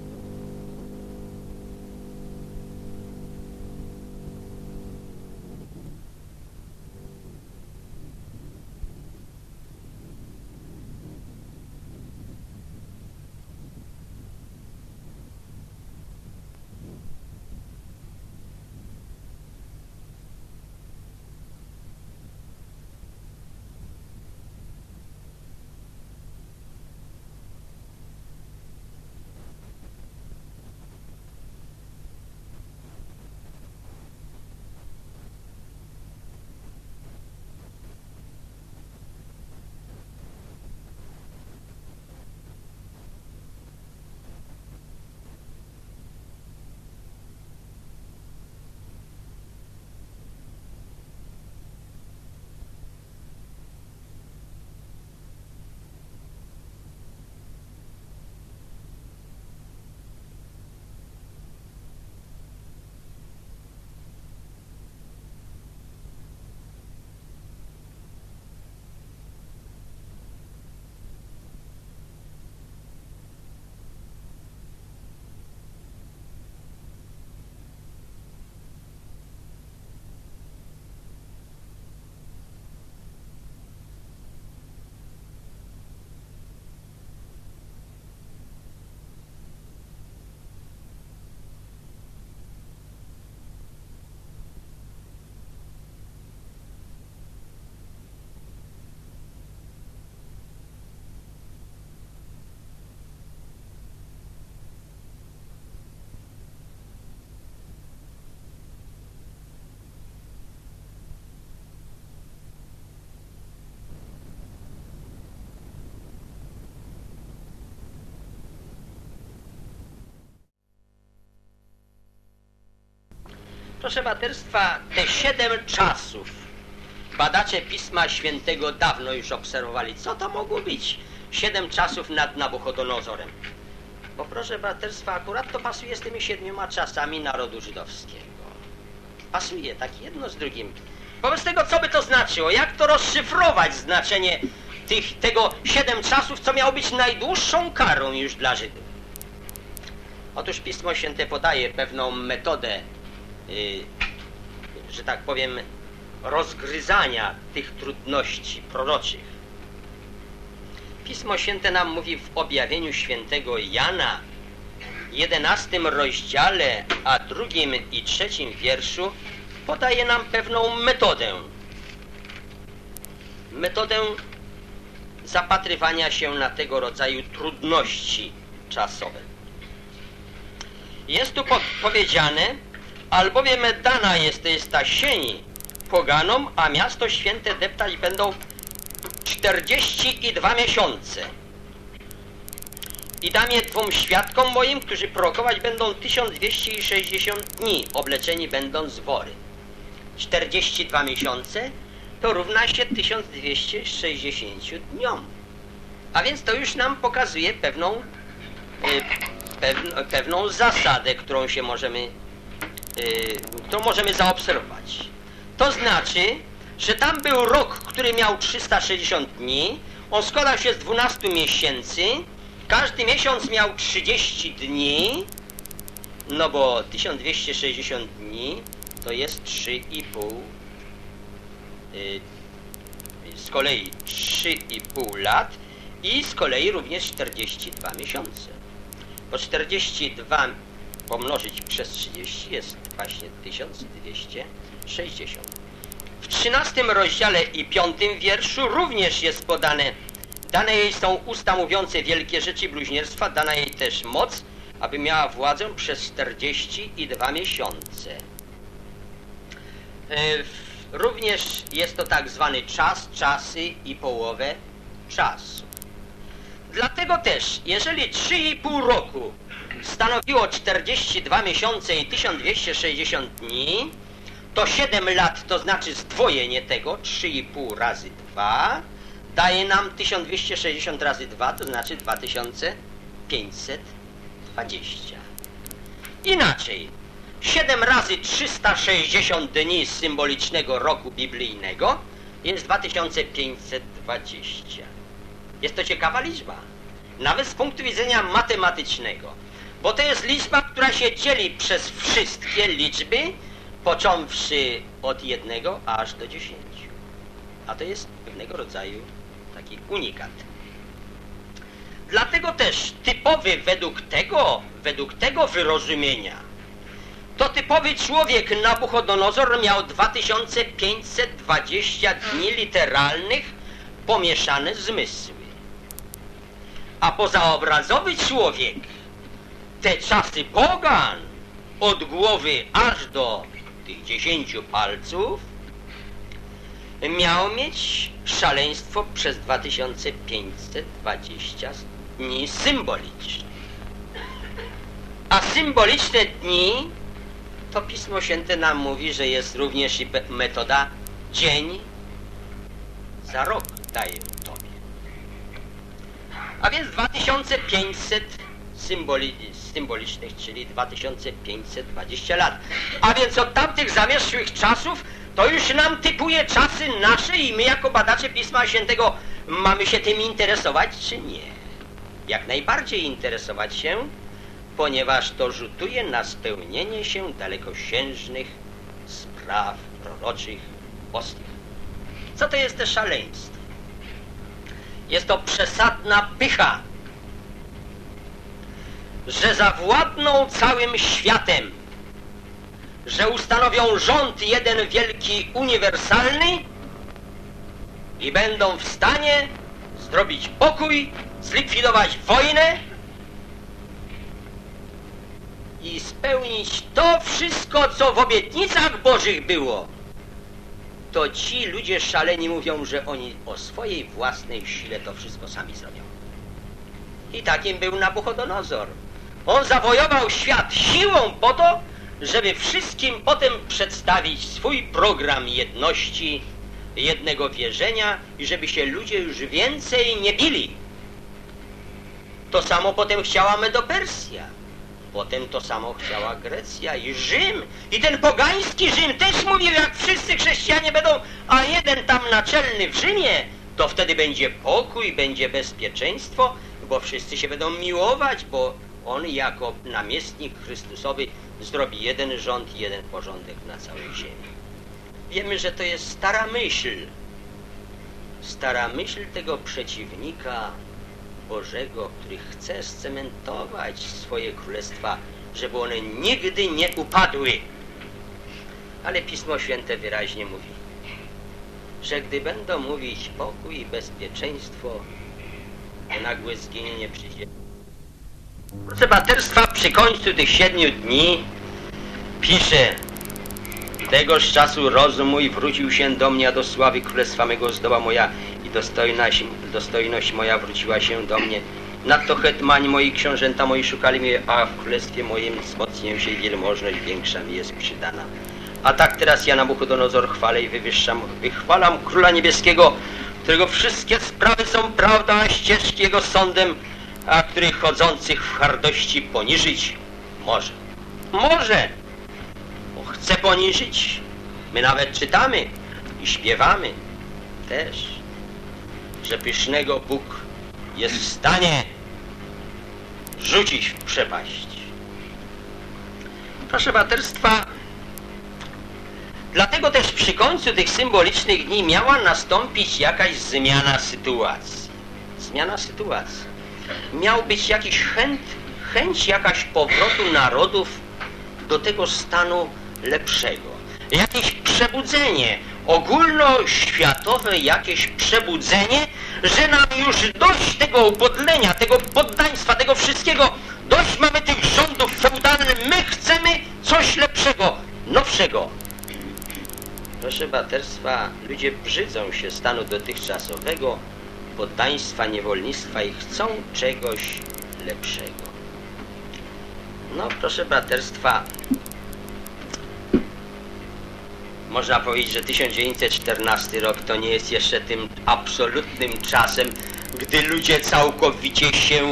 Proszę braterstwa, te 7 czasów badacze Pisma Świętego dawno już obserwowali. Co to mogło być? 7 czasów nad Nabuchodonozorem. Bo proszę braterstwa, akurat to pasuje z tymi 7 czasami narodu żydowskiego. Pasuje tak jedno z drugim. Wobec tego, co by to znaczyło? Jak to rozszyfrować znaczenie tego 7 czasów, co miało być najdłuższą karą już dla Żydów? Otóż Pismo Święte podaje pewną metodę, że tak powiem, rozgryzania tych trudności proroczych. Pismo Święte nam mówi w objawieniu świętego Jana, 11 rozdziale, a 2 i 3 wierszu podaje nam pewną metodę. Metodę zapatrywania się na tego rodzaju trudności czasowe. Jest tu powiedziane, albowiem dana jest ta sień poganom, a miasto święte deptać będą 42 miesiące. I dam je 2 świadkom moim, którzy prorokować będą 1260 dni, obleczeni będąc w wory. 42 miesiące to równa się 1260 dniom. A więc to już nam pokazuje pewną zasadę, którą możemy zaobserwować. To znaczy, że tam był rok, który miał 360 dni, on składał się z 12 miesięcy, każdy miesiąc miał 30 dni, no bo 1260 dni to jest 3,5, z kolei 3,5 lat i z kolei również 42 miesiące. Bo 42 pomnożyć przez 30 jest właśnie 1260. W 13 rozdziale i 5 wierszu również jest dane jej są usta mówiące wielkie rzeczy bluźnierstwa, dana jej też moc, aby miała władzę przez 42 miesiące. Również jest to tak zwany czas, czasy i połowę czasu. Dlatego też, jeżeli 3,5 roku stanowiło 42 miesiące i 1260 dni, to 7 lat, to znaczy zdwojenie tego, 3,5 razy 2, daje nam 1260 razy 2, to znaczy 2000 2520. Inaczej, 7 razy 360 dni symbolicznego roku biblijnego jest 2520. Jest to ciekawa liczba, nawet z punktu widzenia matematycznego, bo to jest liczba, która się dzieli przez wszystkie liczby, począwszy od 1 aż do 10. A to jest pewnego rodzaju taki unikat. Dlatego też typowy według tego wyrozumienia, to typowy człowiek Nabuchodonozor miał 2520 dni literalnych pomieszane zmysły. A pozaobrazowy człowiek te czasy pogan od głowy aż do tych 10 palców miał mieć szaleństwo przez 2520 dni symboliczne. A symboliczne dni to Pismo Święte nam mówi, że jest również i metoda dzień za rok daję Tobie. A więc 2500 symbolicznych, czyli 2520 lat. A więc od tamtych zamierzchłych czasów to już nam typuje czasy nasze i my jako badacze Pisma Świętego mamy się tym interesować czy nie? Jak najbardziej interesować się, ponieważ to rzutuje na spełnienie się dalekosiężnych spraw proroczych boskich. Co to jest to szaleństwo? Jest to przesadna pycha, że zawładną całym światem, że ustanowią rząd jeden wielki, uniwersalny i będą w stanie zrobić pokój, zlikwidować wojnę i spełnić to wszystko, co w obietnicach Bożych było. To ci ludzie szaleni mówią, że oni o swojej własnej sile to wszystko sami zrobią. I takim był Nabuchodonozor. On zawojował świat siłą po to, żeby wszystkim potem przedstawić swój program jedności, jednego wierzenia i żeby się ludzie już więcej nie bili. To samo potem chciała Medopersja. Potem to samo chciała Grecja i Rzym. I ten pogański Rzym też mówił, jak wszyscy chrześcijanie będą, a jeden tam naczelny w Rzymie, to wtedy będzie pokój, będzie bezpieczeństwo, bo wszyscy się będą miłować, bo on jako namiestnik Chrystusowy zrobi jeden rząd, jeden porządek na całej ziemi. Wiemy, że to jest stara myśl tego przeciwnika Bożego, który chce scementować swoje królestwa, żeby one nigdy nie upadły. Ale Pismo Święte wyraźnie mówi, że gdy będą mówić pokój i bezpieczeństwo, to nagłe zginienie przyjdzie. Proszę braterstwa, przy końcu tych 7 dni pisze: tegoż czasu rozum mój wrócił się do mnie, a do sławy królestwa mego zdoła moja i dostojność moja wróciła się do mnie. Nadto hetmani moi, książęta moi szukali mnie, a w królestwie moim wzmocnię się i wielmożność większa mi jest przydana. A tak teraz ja Nabuchodonozor chwalę i wychwalam Króla Niebieskiego, którego wszystkie sprawy są prawdą, a ścieżki jego sądem, a których chodzących w hardości poniżyć może. Może! Bo chce poniżyć. My nawet czytamy i śpiewamy też, że pysznego Bóg jest w stanie rzucić w przepaść. Proszę braterstwa, dlatego też przy końcu tych symbolicznych dni miała nastąpić jakaś zmiana sytuacji. Zmiana sytuacji. Miał być jakiś chęć jakaś powrotu narodów do tego stanu lepszego. Jakieś przebudzenie, ogólnoświatowe jakieś przebudzenie, że nam już dość tego upodlenia, tego poddaństwa, tego wszystkiego, dość mamy tych rządów feudalnych, my chcemy coś lepszego, nowszego. Proszę braterstwa, ludzie brzydzą się stanu dotychczasowego, poddaństwa, niewolnictwa i chcą czegoś lepszego. No proszę braterstwa, można powiedzieć, że 1914 rok to nie jest jeszcze tym absolutnym czasem, gdy ludzie całkowicie się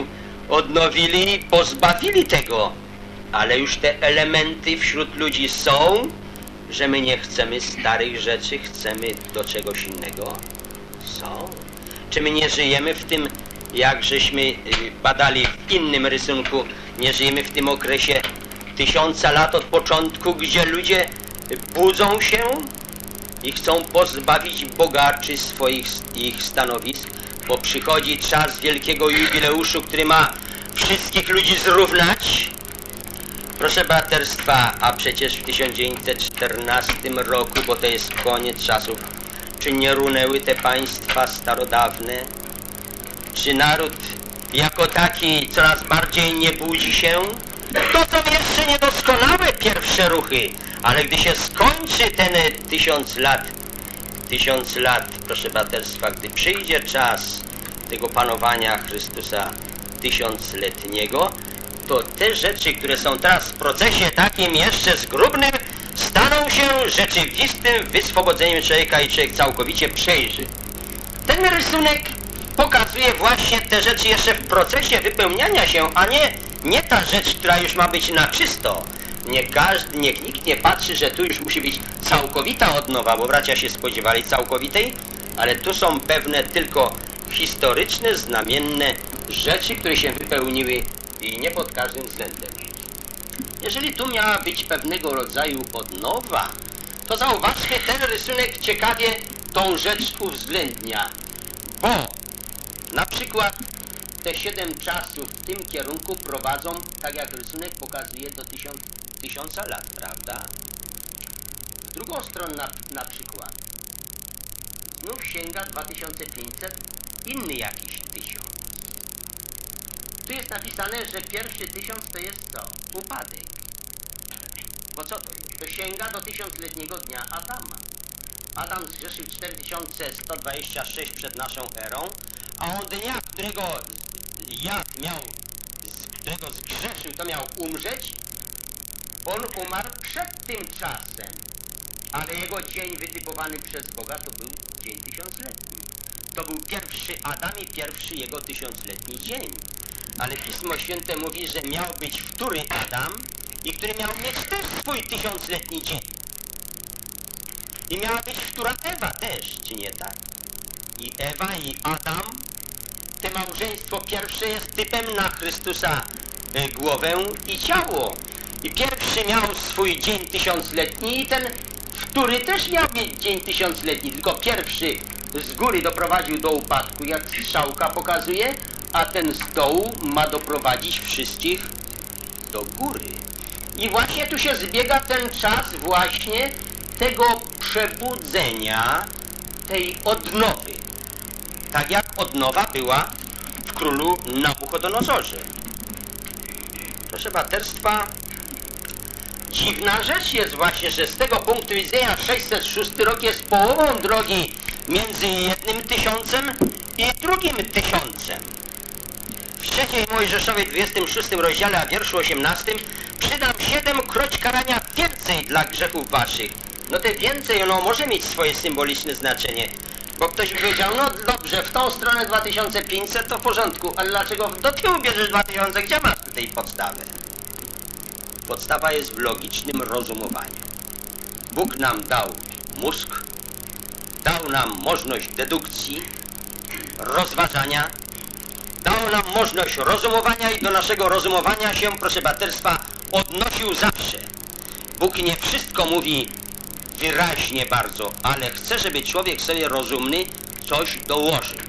odnowili, pozbawili tego. Ale już te elementy wśród ludzi są, że my nie chcemy starych rzeczy, chcemy do czegoś innego. Są. Czy my nie żyjemy w tym, jak żeśmy badali w innym rysunku, nie żyjemy w tym okresie 1000 lat od początku, gdzie ludzie budzą się i chcą pozbawić bogaczy ich stanowisk, bo przychodzi czas wielkiego jubileuszu, który ma wszystkich ludzi zrównać. Proszę braterstwa, a przecież w 1914 roku, bo to jest koniec czasów, czy nie runęły te państwa starodawne? Czy naród jako taki coraz bardziej nie budzi się? To są jeszcze niedoskonałe pierwsze ruchy, ale gdy się skończy ten 1000 lat, proszę braterstwa, gdy przyjdzie czas tego panowania Chrystusa 1000-letniego, to te rzeczy, które są teraz w procesie takim jeszcze zgrubnym, staną się rzeczywistym wyswobodzeniem człowieka i człowiek całkowicie przejrzy. Ten rysunek pokazuje właśnie te rzeczy jeszcze w procesie wypełniania się, a nie ta rzecz, która już ma być na czysto. Niech nikt nie patrzy, że tu już musi być całkowita odnowa, bo bracia się spodziewali całkowitej, ale tu są pewne tylko historyczne, znamienne rzeczy, które się wypełniły i nie pod każdym względem. Jeżeli tu miała być pewnego rodzaju odnowa, to zauważmy, ten rysunek ciekawie tą rzecz uwzględnia, bo na przykład te 7 czasów w tym kierunku prowadzą, tak jak rysunek pokazuje, do 1000 lat, prawda? W drugą stronę na przykład znów sięga 2500, inny jakiś 1000. Tu jest napisane, że pierwszy 1000 to jest co? Upadek. Bo co to jest? To sięga do 1000-letniego dnia Adama. Adam zgrzeszył 4126 przed naszą erą, a on dnia, którego zgrzeszył, to miał umrzeć, on umarł przed tym czasem, ale jego dzień wytypowany przez Boga to był dzień 1000-letni. To był pierwszy Adam i pierwszy jego 1000-letni dzień. Ale Pismo Święte mówi, że miał być wtóry Adam i który miał mieć też swój 1000-letni dzień. I miała być wtóra Ewa też, czy nie tak? I Ewa i Adam, te małżeństwo pierwsze jest typem na Chrystusa głowę i ciało. I pierwszy miał swój dzień 1000-letni i ten wtóry też miał mieć dzień 1000-letni, tylko pierwszy z góry doprowadził do upadku, jak strzałka pokazuje, a ten z dołu ma doprowadzić wszystkich do góry. I właśnie tu się zbiega ten czas właśnie tego przebudzenia, tej odnowy. Tak jak odnowa była w królu Nabuchodonozorze. Proszę braterstwa, dziwna rzecz jest właśnie, że z tego punktu widzenia 606 rok jest połową drogi między 1000 i drugim 1000. W 3 Mojżeszowej 26 rozdziale, a wierszu 18 przydam 7 kroć karania więcej dla grzechów waszych. No te więcej, ono może mieć swoje symboliczne znaczenie. Bo ktoś by powiedział, no dobrze, w tą stronę 2500 to w porządku, ale dlaczego do tyłu bierzesz 2000? Gdzie masz tutaj podstawę? Podstawa jest w logicznym rozumowaniu. Bóg nam dał mózg, dał nam możliwość dedukcji, rozważania, dał nam możliwość rozumowania i do naszego rozumowania się, proszę braterstwa, odnosił zawsze. Bóg nie wszystko mówi wyraźnie bardzo, ale chce, żeby człowiek sobie rozumny coś dołożył.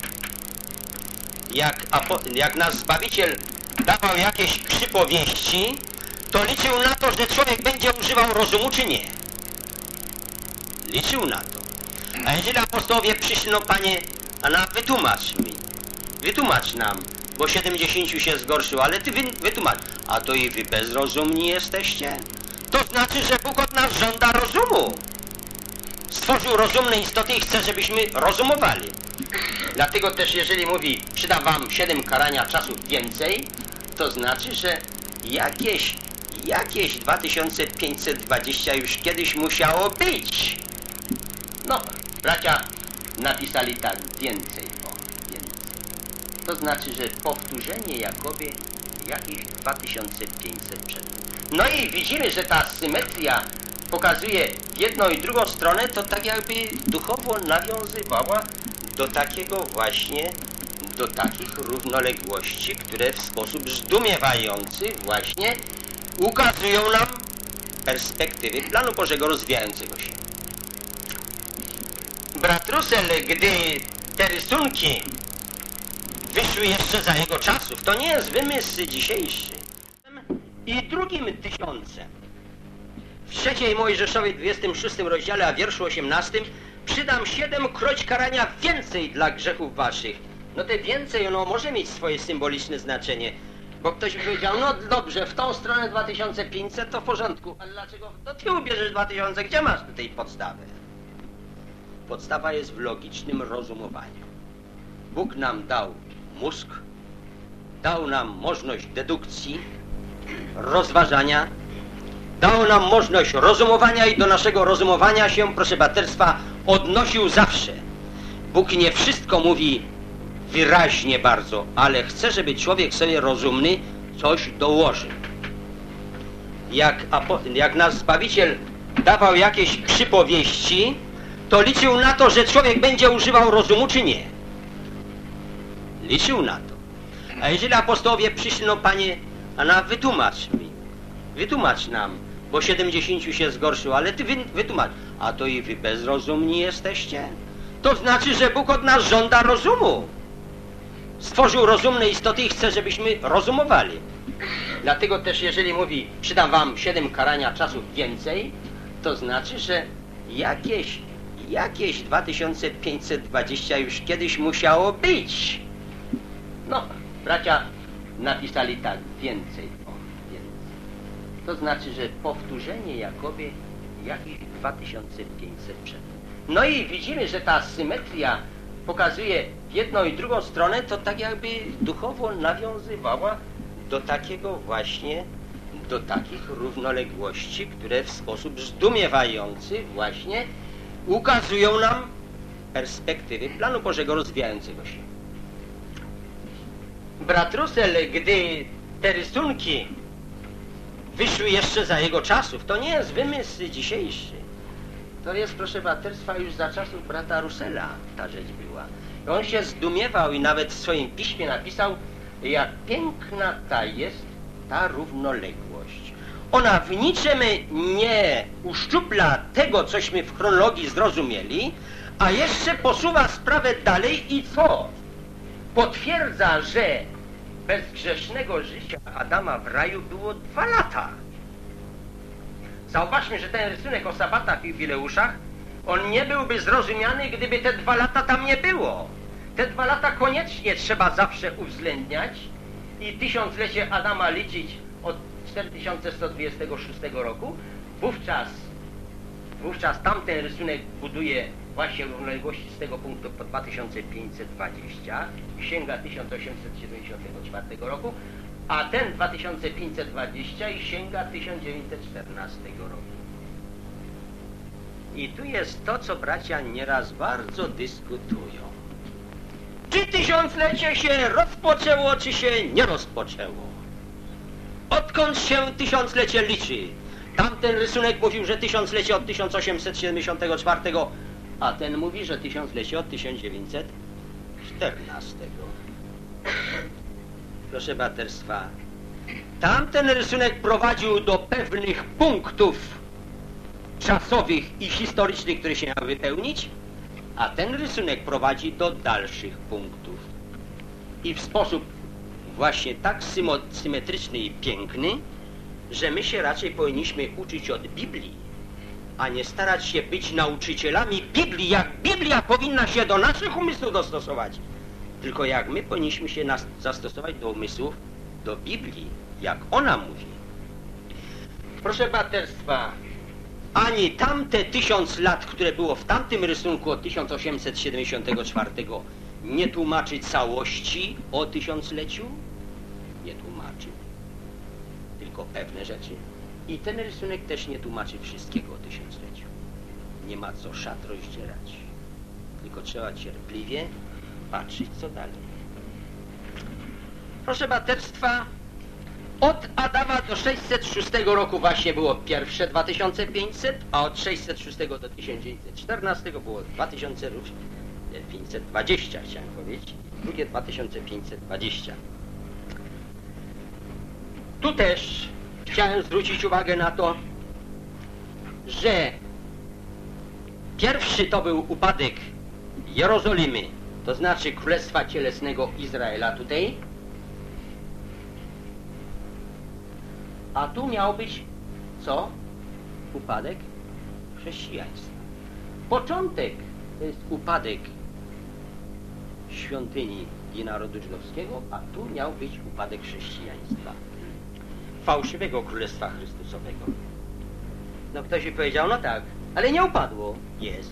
Jak nasz Zbawiciel dawał jakieś przypowieści, to liczył na to, że człowiek będzie używał rozumu, czy nie. Liczył na to. A jeżeli apostołowie przyszli, no Panie, wytłumacz nam, bo 70 się zgorszyło, ale Ty wytłumacz. A to i Wy bezrozumni jesteście? To znaczy, że Bóg od nas żąda rozumu. Stworzył rozumne istoty i chce, żebyśmy rozumowali. Dlatego też, jeżeli mówi, przydam wam 7 karania czasów więcej, to znaczy, że jakieś 2520 już kiedyś musiało być. No, bracia napisali tak, więcej. To znaczy, że powtórzenie jakoby jakieś 2500 przed. No i widzimy, że ta symetria pokazuje jedną i drugą stronę, to tak jakby duchowo nawiązywała do takiego właśnie, do takich równoległości, które w sposób zdumiewający właśnie ukazują nam perspektywy planu Bożego rozwijającego się. Brat Russell, gdy te rysunki wyszły jeszcze za jego czasów, to nie jest wymysł dzisiejszy. I drugim tysiącem, w 3 Mojżeszowej 26 rozdziale, a wierszu 18, przydam 7-kroć karania więcej dla grzechów waszych. No te więcej, ono może mieć swoje symboliczne znaczenie, bo ktoś by powiedział, no dobrze, w tą stronę 2500 to w porządku, ale dlaczego to ty ubierzesz 2000, gdzie masz tutaj podstawę? Podstawa jest w logicznym rozumowaniu. Bóg nam dał mózg, dał nam możliwość dedukcji, rozważania, dał nam możliwość rozumowania i do naszego rozumowania się, proszę braterstwa, odnosił zawsze. Bóg nie wszystko mówi wyraźnie bardzo, ale chce, żeby człowiek sobie rozumny coś dołożył. Jak nasz Zbawiciel dawał jakieś przypowieści, to liczył na to, że człowiek będzie używał rozumu, czy nie. Liczył na to. A jeżeli apostołowie przyszli, no Panie, wytłumacz nam, bo 70 się zgorszył, ale Ty wytłumacz. A to i Wy bezrozumni jesteście? To znaczy, że Bóg od nas żąda rozumu. Stworzył rozumne istoty i chce, żebyśmy rozumowali. Dlatego też, jeżeli mówi, przydam wam 7 karania czasów więcej, to znaczy, że jakieś 2520 już kiedyś musiało być. No, bracia napisali tak, więcej. To znaczy, że powtórzenie jakoby jakieś 2500 przed. No i widzimy, że ta symetria pokazuje jedną i drugą stronę, to tak jakby duchowo nawiązywała do takiego właśnie, do takich równoległości, które w sposób zdumiewający właśnie ukazują nam perspektywy planu Bożego rozwijającego się. Brat Russell, gdy te rysunki wyszły jeszcze za jego czasów, to nie jest wymysł dzisiejszy. To jest, proszę braterstwa, już za czasów brata Russella ta rzecz była. I on się zdumiewał i nawet w swoim piśmie napisał, jak piękna ta jest ta równoległość. Ona w niczym nie uszczupla tego, cośmy w chronologii zrozumieli, a jeszcze posuwa sprawę dalej i co? Potwierdza, że bezgrzesznego życia Adama w raju było 2 lata. Zauważmy, że ten rysunek o sabatach i jubileuszach, on nie byłby zrozumiany, gdyby te 2 lata tam nie było. Te 2 lata koniecznie trzeba zawsze uwzględniać i 1000-lecie Adama liczyć od 4126 roku. Wówczas tamten rysunek buduje właśnie równoległości z tego punktu po 2520 i sięga 1874 roku, a ten 2520 i sięga 1914 roku. I tu jest to, co bracia nieraz bardzo dyskutują. Czy 1000-lecie się rozpoczęło, czy się nie rozpoczęło? Odkąd się 1000-lecie liczy? Tamten rysunek mówił, że 1000-lecie od 1874, a ten mówi, że 1000-lecie od 1914. Proszę braterstwa, tamten rysunek prowadził do pewnych punktów czasowych i historycznych, które się miały wypełnić, a ten rysunek prowadzi do dalszych punktów. I w sposób właśnie tak symetryczny i piękny, że my się raczej powinniśmy uczyć od Biblii, a nie starać się być nauczycielami Biblii, jak Biblia powinna się do naszych umysłów dostosować. Tylko jak my powinniśmy się zastosować do umysłów, do Biblii, jak ona mówi. Proszę braterstwa, ani tamte 1000 lat, które było w tamtym rysunku od 1874, nie tłumaczy całości o 1000-leciu, nie tłumaczy, tylko pewne rzeczy. I ten rysunek też nie tłumaczy wszystkiego o 1000-leciu. Nie ma co szat rozdzierać, tylko trzeba cierpliwie patrzeć, co dalej. proszę braterstwa, od Adama do 606 roku właśnie było pierwsze 2500, a od 606 do 1914 było 2520, chciałem powiedzieć, drugie 2520. Tu też chciałem zwrócić uwagę na to, że pierwszy to był upadek Jerozolimy, to znaczy Królestwa Cielesnego Izraela tutaj, a tu miał być co? Upadek chrześcijaństwa. Początek to jest upadek świątyni i narodu żydowskiego, a tu miał być upadek chrześcijaństwa. Fałszywego Królestwa Chrystusowego. No ktoś by powiedział, no tak, ale nie upadło. Jest.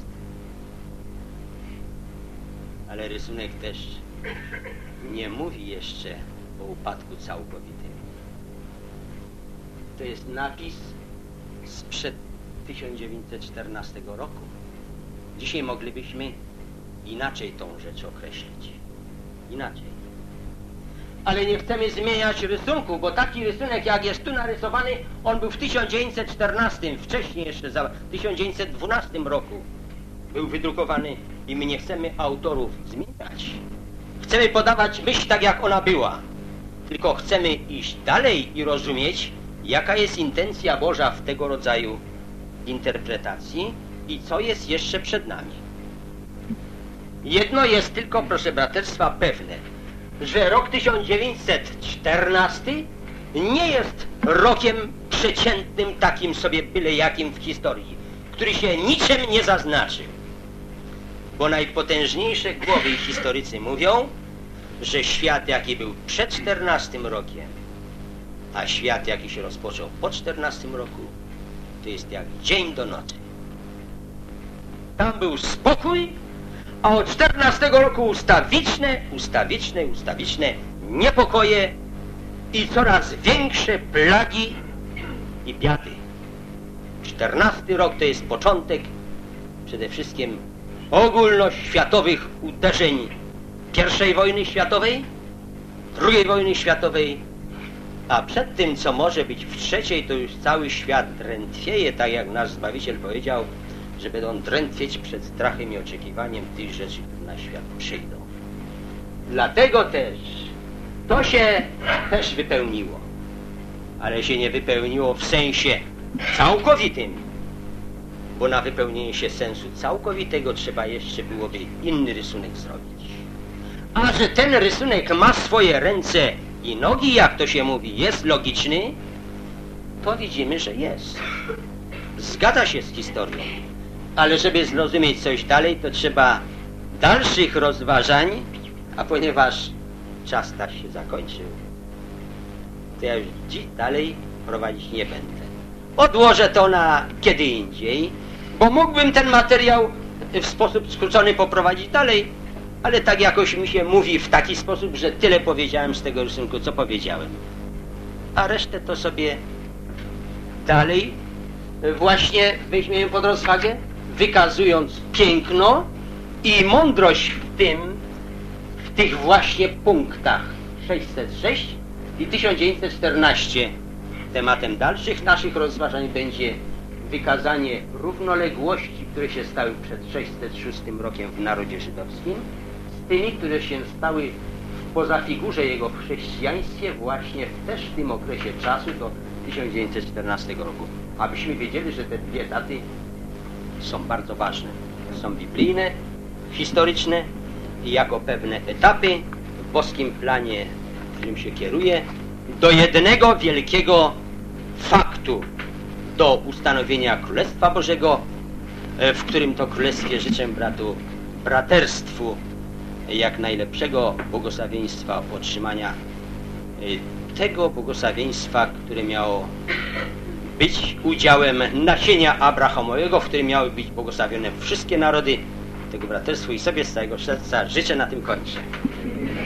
Ale rysunek też nie mówi jeszcze o upadku całkowitym. To jest napis sprzed 1914 roku. Dzisiaj moglibyśmy inaczej tą rzecz określić. Inaczej. Ale nie chcemy zmieniać rysunku, bo taki rysunek, jak jest tu narysowany, on był w 1914, wcześniej jeszcze, w 1912 roku był wydrukowany i my nie chcemy autorów zmieniać. Chcemy podawać myśl tak, jak ona była. Tylko chcemy iść dalej i rozumieć, jaka jest intencja Boża w tego rodzaju interpretacji i co jest jeszcze przed nami. Jedno jest tylko, proszę braterstwa, pewne, że rok 1914 nie jest rokiem przeciętnym, takim sobie byle jakim w historii, który się niczym nie zaznaczył. Bo najpotężniejsze głowy i historycy mówią, że świat, jaki był przed 14 rokiem, a świat, jaki się rozpoczął po 14 roku, to jest jak dzień do nocy. Tam był spokój, a od 14 roku ustawiczne niepokoje i coraz większe plagi i biady. 14 rok to jest początek przede wszystkim ogólnoświatowych uderzeń I wojny światowej, II wojny światowej, a przed tym, co może być w III, to już cały świat drętwieje, tak jak nasz Zbawiciel powiedział, że będą drętwieć przed strachem i oczekiwaniem tych rzeczy, które na świat przyjdą. Dlatego też to się też wypełniło, ale się nie wypełniło w sensie całkowitym, bo na wypełnienie się sensu całkowitego trzeba jeszcze byłoby inny rysunek zrobić. A że ten rysunek ma swoje ręce i nogi, jak to się mówi, jest logiczny, to widzimy, że jest. Zgadza się z historią. Ale żeby zrozumieć coś dalej, to trzeba dalszych rozważań, a ponieważ czas tak się zakończył, to ja już dziś dalej prowadzić nie będę. Odłożę to na kiedy indziej, bo mógłbym ten materiał w sposób skrócony poprowadzić dalej, ale tak jakoś mi się mówi w taki sposób, że tyle powiedziałem z tego rysunku, co powiedziałem. A resztę to sobie dalej właśnie weźmiemy pod rozwagę, wykazując piękno i mądrość w tych właśnie punktach 606 i 1914. Tematem dalszych naszych rozważań będzie wykazanie równoległości, które się stały przed 606 rokiem w narodzie żydowskim, z tymi, które się stały w pozafigurze jego w chrześcijaństwie właśnie też w tym okresie czasu do 1914 roku. Abyśmy wiedzieli, że te dwie daty są bardzo ważne. Są biblijne, historyczne i jako pewne etapy w boskim planie, którym się kieruje, do jednego wielkiego faktu, do ustanowienia Królestwa Bożego, w którym to Królestwie życzę braterstwu jak najlepszego błogosławieństwa, otrzymania tego błogosławieństwa, które miało być udziałem nasienia Abrahamowego, w którym miały być błogosławione wszystkie narody. Tego braterstwu i sobie z całego serca życzę, na tym kończę.